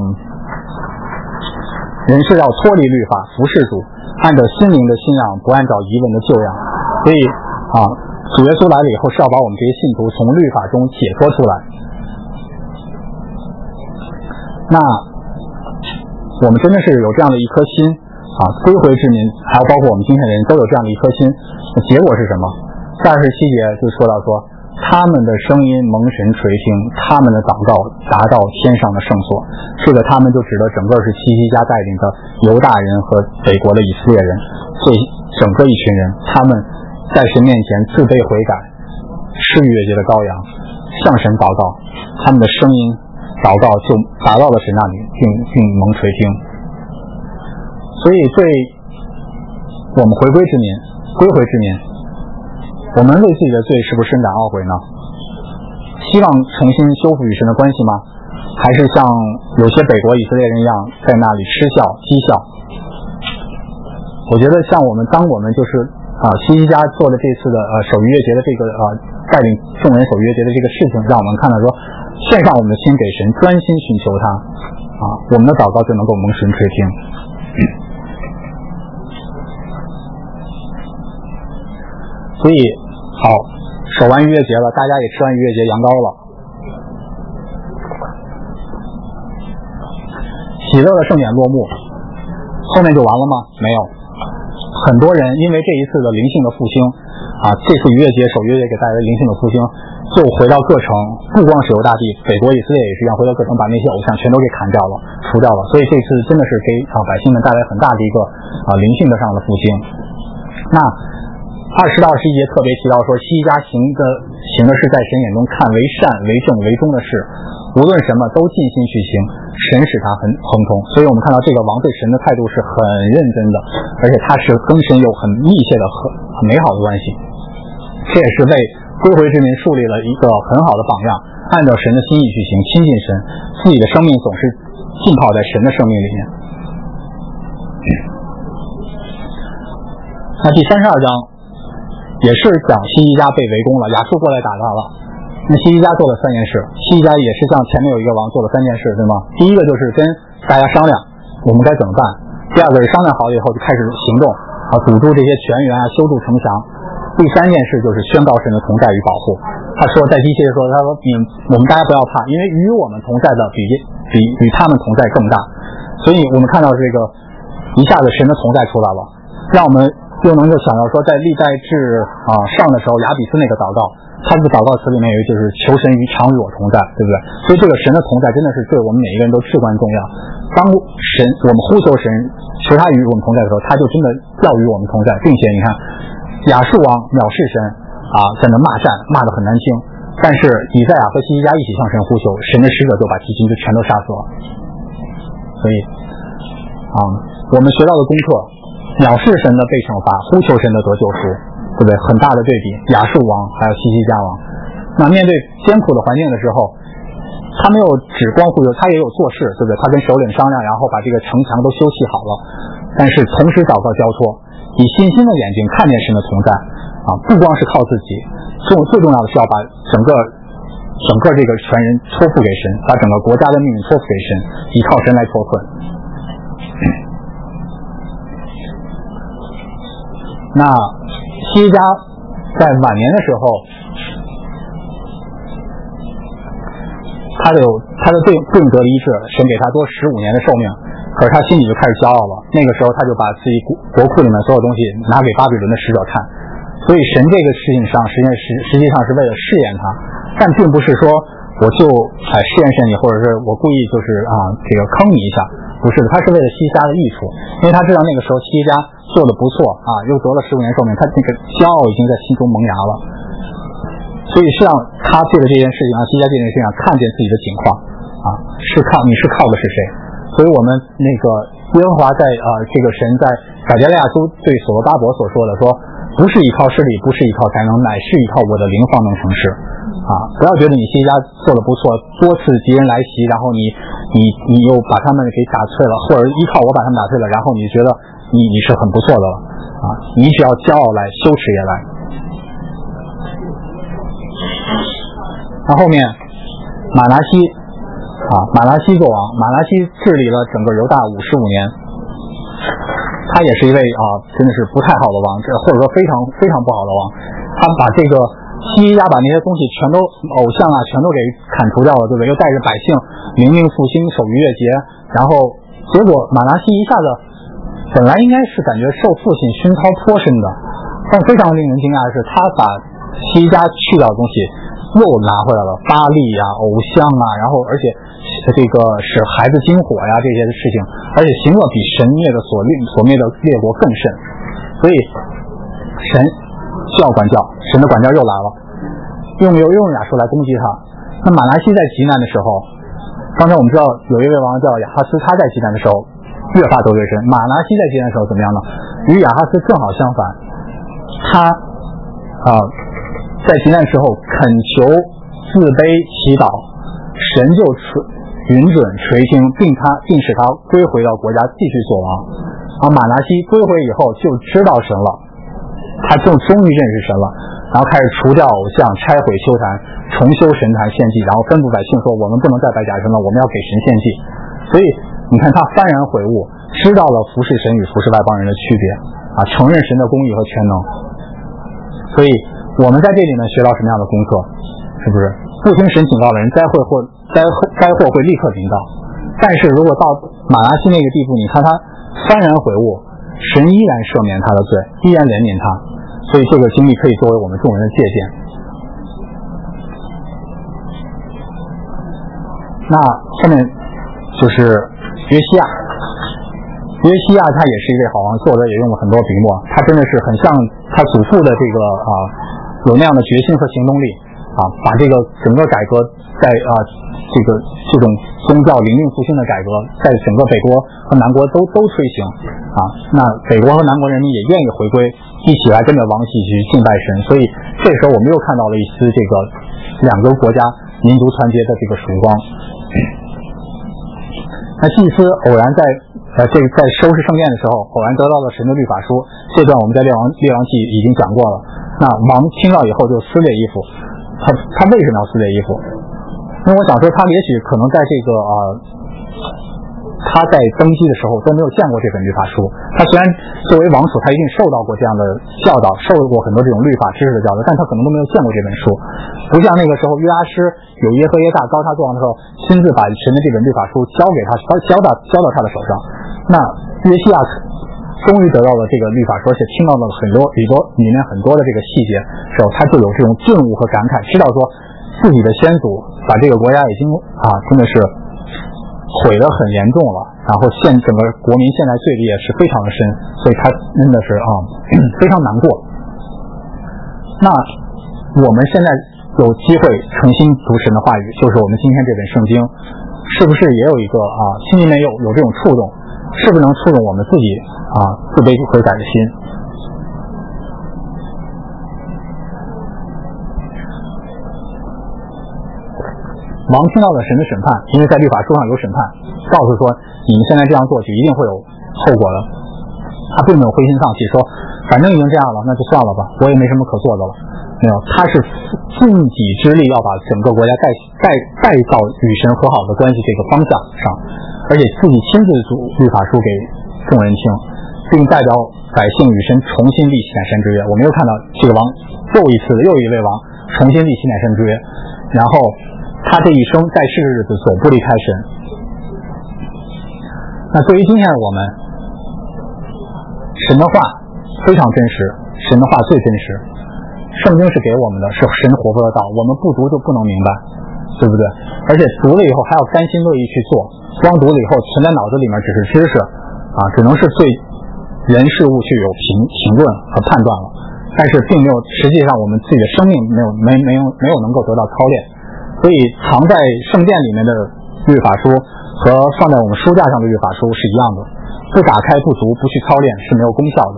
人是要脱离律法，服侍主，按照心灵的信仰，不按照遗文的旧样。所以主耶稣来了以后，是要把我们这些信徒从律法中解脱出来。那我们真的是有这样的一颗心归回之民，还有包括我们今天的人都有这样的一颗心，结果是什么？47节就说到说，他们的声音蒙神垂听，他们的祷告达到天上的圣所。这个他们就指的整个是西西家带领的犹大人和北国的以色列人，这整个一群人，他们在神面前自卑悔改，吃逾越节的羔羊，向神祷告，他们的声音祷告就达到了神那里，并蒙垂听。所以对我们归回之民，我们为自己的罪是不是深感懊悔呢？希望重新修复与神的关系吗？还是像有些北国以色列人一样，在那里嗤笑讥笑？我觉得像当我们就是西西家做的这次的守逾越节的这个带领众人守逾越节的这个事情，让我们看到说，献上我们的心给神，专心寻求他我们的祷告就能够蒙神垂听。所以好，守完逾越节了，大家也吃完逾越节羊羔了，喜乐的盛典落幕，后面就完了吗？没有，很多人因为这一次的灵性的复兴这次逾越节守逾越节给带来的灵性的复兴，就回到各城，不光是犹大地，北国以色列也是一样，回到各城把那些偶像全都给砍掉了，除掉了。所以这次真的是给百姓们带来很大的一个灵性的上的复兴。那 20到21节特别提到说，西家行的是在神眼中看为善、为正、为忠的事，无论什么都尽心去行，神使他很亨通。所以我们看到这个王对神的态度是很认真的，而且他是跟神有很密切的、很美好的关系。这也是为归回之民树立了一个很好的榜样，按照神的心意去行，亲近神，自己的生命总是浸泡在神的生命里面。那第32章也是讲西西家被围攻了，亚述过来打他了。那西西家做了3件事，西西家也是像前面有一个王做了3件事，对吗？第一个就是跟大家商量我们该怎么办，第二个是商量好了以后就开始行动堵住这些泉源修筑城墙。第3件事就是宣告神的同在与保护。他说在第7节说，他说我们大家不要怕，因为与我们同在的比与他们同在更大。所以我们看到这个一下子神的同在出来了，让我们又能够想到说，在历代志上的时候，亚比斯那个祷告，他这个祷告词里面有一个就是求神常与我同在，对不对？所以这个神的同在真的是对我们每一个人都至关重要。当我们呼求神，求他与我们同在的时候，他就真的要与我们同在，并且你看亚述王藐视神在那骂战，骂得很难听，但是以赛亚和西西家一起向神呼求，神的使者就把敌军就全都杀死了。所以我们学到的功课，藐视神的被惩罚，呼求神的得救赎，对不对？很大的对比，亚述王还有西西家王。那面对艰苦的环境的时候，他没有只光呼求，他也有做事，对不对？他跟首领商量，然后把这个城墙都修葺好了，但是同时祷告交托，以信心的眼睛看见神的同在不光是靠自己，最重要的是要把整个这个全人托付给神，把整个国家的命运托付给神，依靠神来脱困。那西家在晚年的时候，他的病得了医治，神给他多15年的寿命，可是他心里就开始骄傲了。那个时候他就把自己国库里面所有东西拿给巴比伦的使者看。所以神这个事情上实际上是为了试验他，但并不是说我就试验你，或者是我故意就是这个坑你一下，不是的，他是为了西家的益处，因为他知道那个时候西家做的不错又得了15年寿命，他那个骄傲已经在心中萌芽了，所以是让他借着这件事情西家这件事情看见自己的境况你是靠的是谁。所以我们那个耶和华在这个神在改革利亚书对所罗巴伯所说的说，不是依靠势力，不是依靠才能，乃是依靠我的灵方能成事不要觉得你西家做的不错，多次敌人来袭，然后你又把他们给打退了，或者依靠我把他们打退了，然后你觉得你是很不错的了你只要骄傲来，羞耻也来。那后面马拿西做王，马拿西治理了整个犹大55年，他也是一位真的是不太好的王，或者说非常非常不好的王。他把这个西家把那些东西全都偶像全都给砍除掉了，对不对？又带着百姓明命复兴，守逾越节，然后结果马拿西一下子本来应该是感觉受父亲熏陶颇深的，但非常令人惊讶的是，他把西家去掉的东西又拿回来了，巴力偶像然后而且这个使孩子惊火这些的事情，而且行了比神灭的所灭的列国更甚，所以神需要管教，神的管教又来了，用亚述来攻击他。那马拿西在极难的时候，刚才我们知道有一位王叫亚哈斯，他在极难的时候越发得罪神。马拿西在极难的时候怎么样呢？与亚哈斯正好相反，他在极难的时候恳求自卑祈祷，神就允准垂听，并使他归回到国家继续做王。马拿西归回以后就知道神了，他终于认识神了，然后开始除掉偶像，拆毁丘坛，重修神坛献祭，然后吩咐百姓说，我们不能再拜假神了，我们要给神献祭。所以你看他幡然悔悟，知道了服侍神与服侍外邦人的区别承认神的公义和全能。所以我们在这里面学到什么样的功课？是不是不听神警告的人灾祸会立刻临到？但是如果到马拿西那个地步，你看他幡然悔悟，神依然赦免他的罪，依然怜悯他，所以这个经历可以作为我们众人的借鉴。那后面就是约西亚， 约西亚他也是一位好王，作者也用了很多笔墨，他真的是很像他祖父的这个有那样的决心和行动力把这个整个改革在这种宗教灵命复兴的改革在整个北国和南国都推行那北国和南国人民也愿意回归，一起来跟着王喜去敬拜神，所以这时候我们又看到了一丝这个两个国家民族团结的这个曙光。那祭司偶然在收拾圣殿的时候，偶然得到了神的律法书，这段我们在列王记已经讲过了。那王听到以后就撕裂衣服，他为什么要撕裂衣服？因为我想说，他也许可能在这个他在登基的时候都没有见过这本律法书。他虽然作为王储，他一定受到过这样的教导，受过很多这种律法知识的教导，但他可能都没有见过这本书。不像那个时候约阿施有耶和耶大高他做王的时候，亲自把神的这本律法书交给他，交到他的手上。那约西亚终于得到了这个律法书，而且听到了很多里面很多的这个细节时候，他就有这种顿悟和感慨，知道说自己的先祖把这个国家已经真的是毁得很严重了，然后整个国民现在罪孽也是非常的深，所以他真的是非常难过。那我们现在有机会重新读神的话语，就是我们今天这本圣经，是不是也有一个心里面有这种触动，是不是能触动我们自己自卑悔改的心？王听到了神的审判，因为在律法书上有审判，告诉说你们现在这样做就一定会有后果的。他并没有灰心丧气，说反正已经这样了，那就算了吧，我也没什么可做的了。没有，他是尽己之力要把整个国家带到与神和好的关系这个方向上，而且自己亲自读律法书给众人听，并代表百姓与神重新立起乃神之约。我们又看到这个王又一位王重新立起乃神之约，然后他这一生在世的日子总不离开神。那对于今天的我们，神的话非常真实，神的话最真实，圣经是给我们的，是神活泼的道，我们不读就不能明白，对不对？而且读了以后还要甘心乐意去做，光读了以后存在脑子里面只是知识只能是对人事物去有评论和判断了，但是并没有实际上我们自己的生命没有能够得到操练。所以藏在圣殿里面的律法书和放在我们书架上的律法书是一样的，不打开不读不去操练是没有功效的。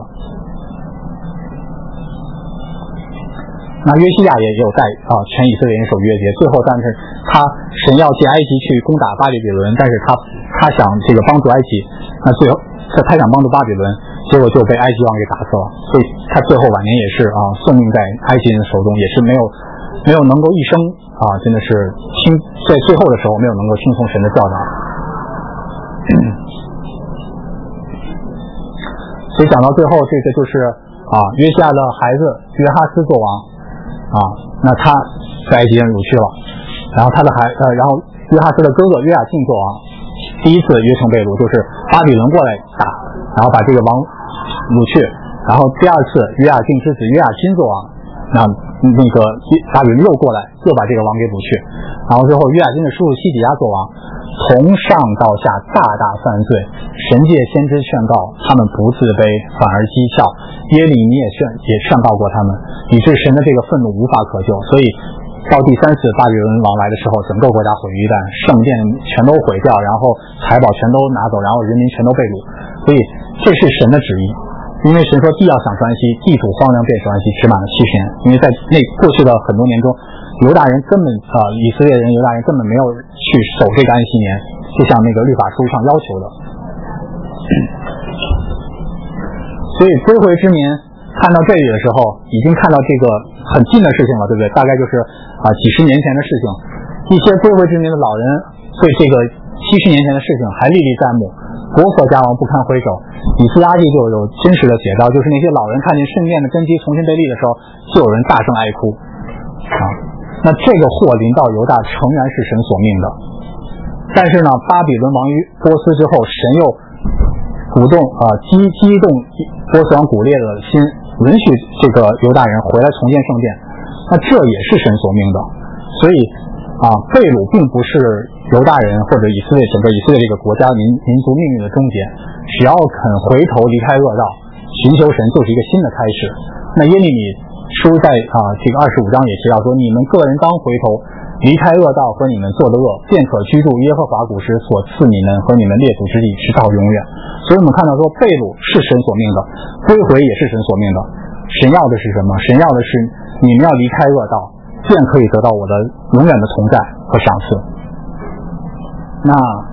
那约西亚也有在全以色列人守逾越节，最后但是神要借埃及去攻打巴比伦，但是他想这个帮助埃及，那最后他想帮助巴比伦，结果就被埃及王给打死了，所以他最后晚年也是送命在埃及人手中，也是没有能够一生真的是在最后的时候没有能够听从神的教导。所以讲到最后，这个就是约西亚的孩子约哈斯做王那他被埃及人掳去了，然后然后约哈斯的哥哥约雅敬做王。第一次约城被掳就是巴比伦过来打，然后把这个王掳去，然后第二次约雅敬之子约雅金做王，那个巴比伦又过来又把这个王给掳去，然后最后约雅金的叔叔西底家做王，从上到下大犯罪，神界先知劝告他们不自卑反而讥笑，耶利米也劝告过他们，以致神的这个愤怒无法可救。所以到第三次巴比伦王来的时候，整个国家毁于一旦，圣殿全都毁掉，然后财宝全都拿走，然后人民全都被掳。所以这是神的旨意，因为神说地要想安息，地土荒凉便是安息，只满了70年。因为在过去的很多年中，犹大人根本以色列人犹大人根本没有去守这个安息年，就像那个律法书上要求的。所以归回之民看到这里的时候，已经看到这个很近的事情了，对不对？大概就是几十年前的事情。一些归回之民的老人对这个70年前的事情还历历在目，国破家亡不堪回首。以斯拉记就有真实的写到，就是那些老人看见圣殿的根基重新被立的时候，就有人大声哀哭那这个祸临到犹大，诚然是神所命的。但是呢，巴比伦亡于波斯之后，神又激动波斯王古列的心，允许这个犹大人回来重建圣殿，那这也是神所命的。所以被掳并不是犹大人或者整个以色列这个国家民族命运的终结。只要肯回头离开恶道，寻求神，就是一个新的开始。那耶利米书在这个25章也提到说，你们个人当回头，离开恶道和你们做的恶，便可居住耶和华古时所赐你们和你们列祖之地，直到永远。所以我们看到说，被掳是神所命的，归回也是神所命的。神要的是什么？神要的是你们要离开恶道，便可以得到我的永远的同在和赏赐。那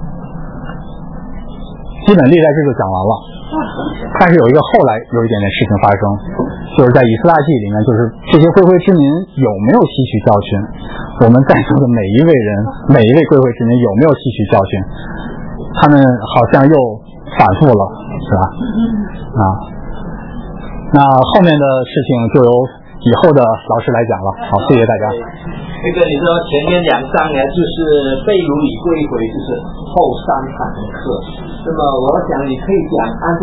基本历代志就讲完了，但是有一个后来有一点点事情发生，就是在以斯拉记里面，就是这些归回之民有没有吸取教训？我们在座的每一位人，每一位归回之民有没有吸取教训？他们好像又反复了，是吧？那后面的事情就由以后的老师来讲了。好，谢谢大家。 这个你说前面2章呢，就是被掳与归回，就是后3堂的课。那么我想你可以讲按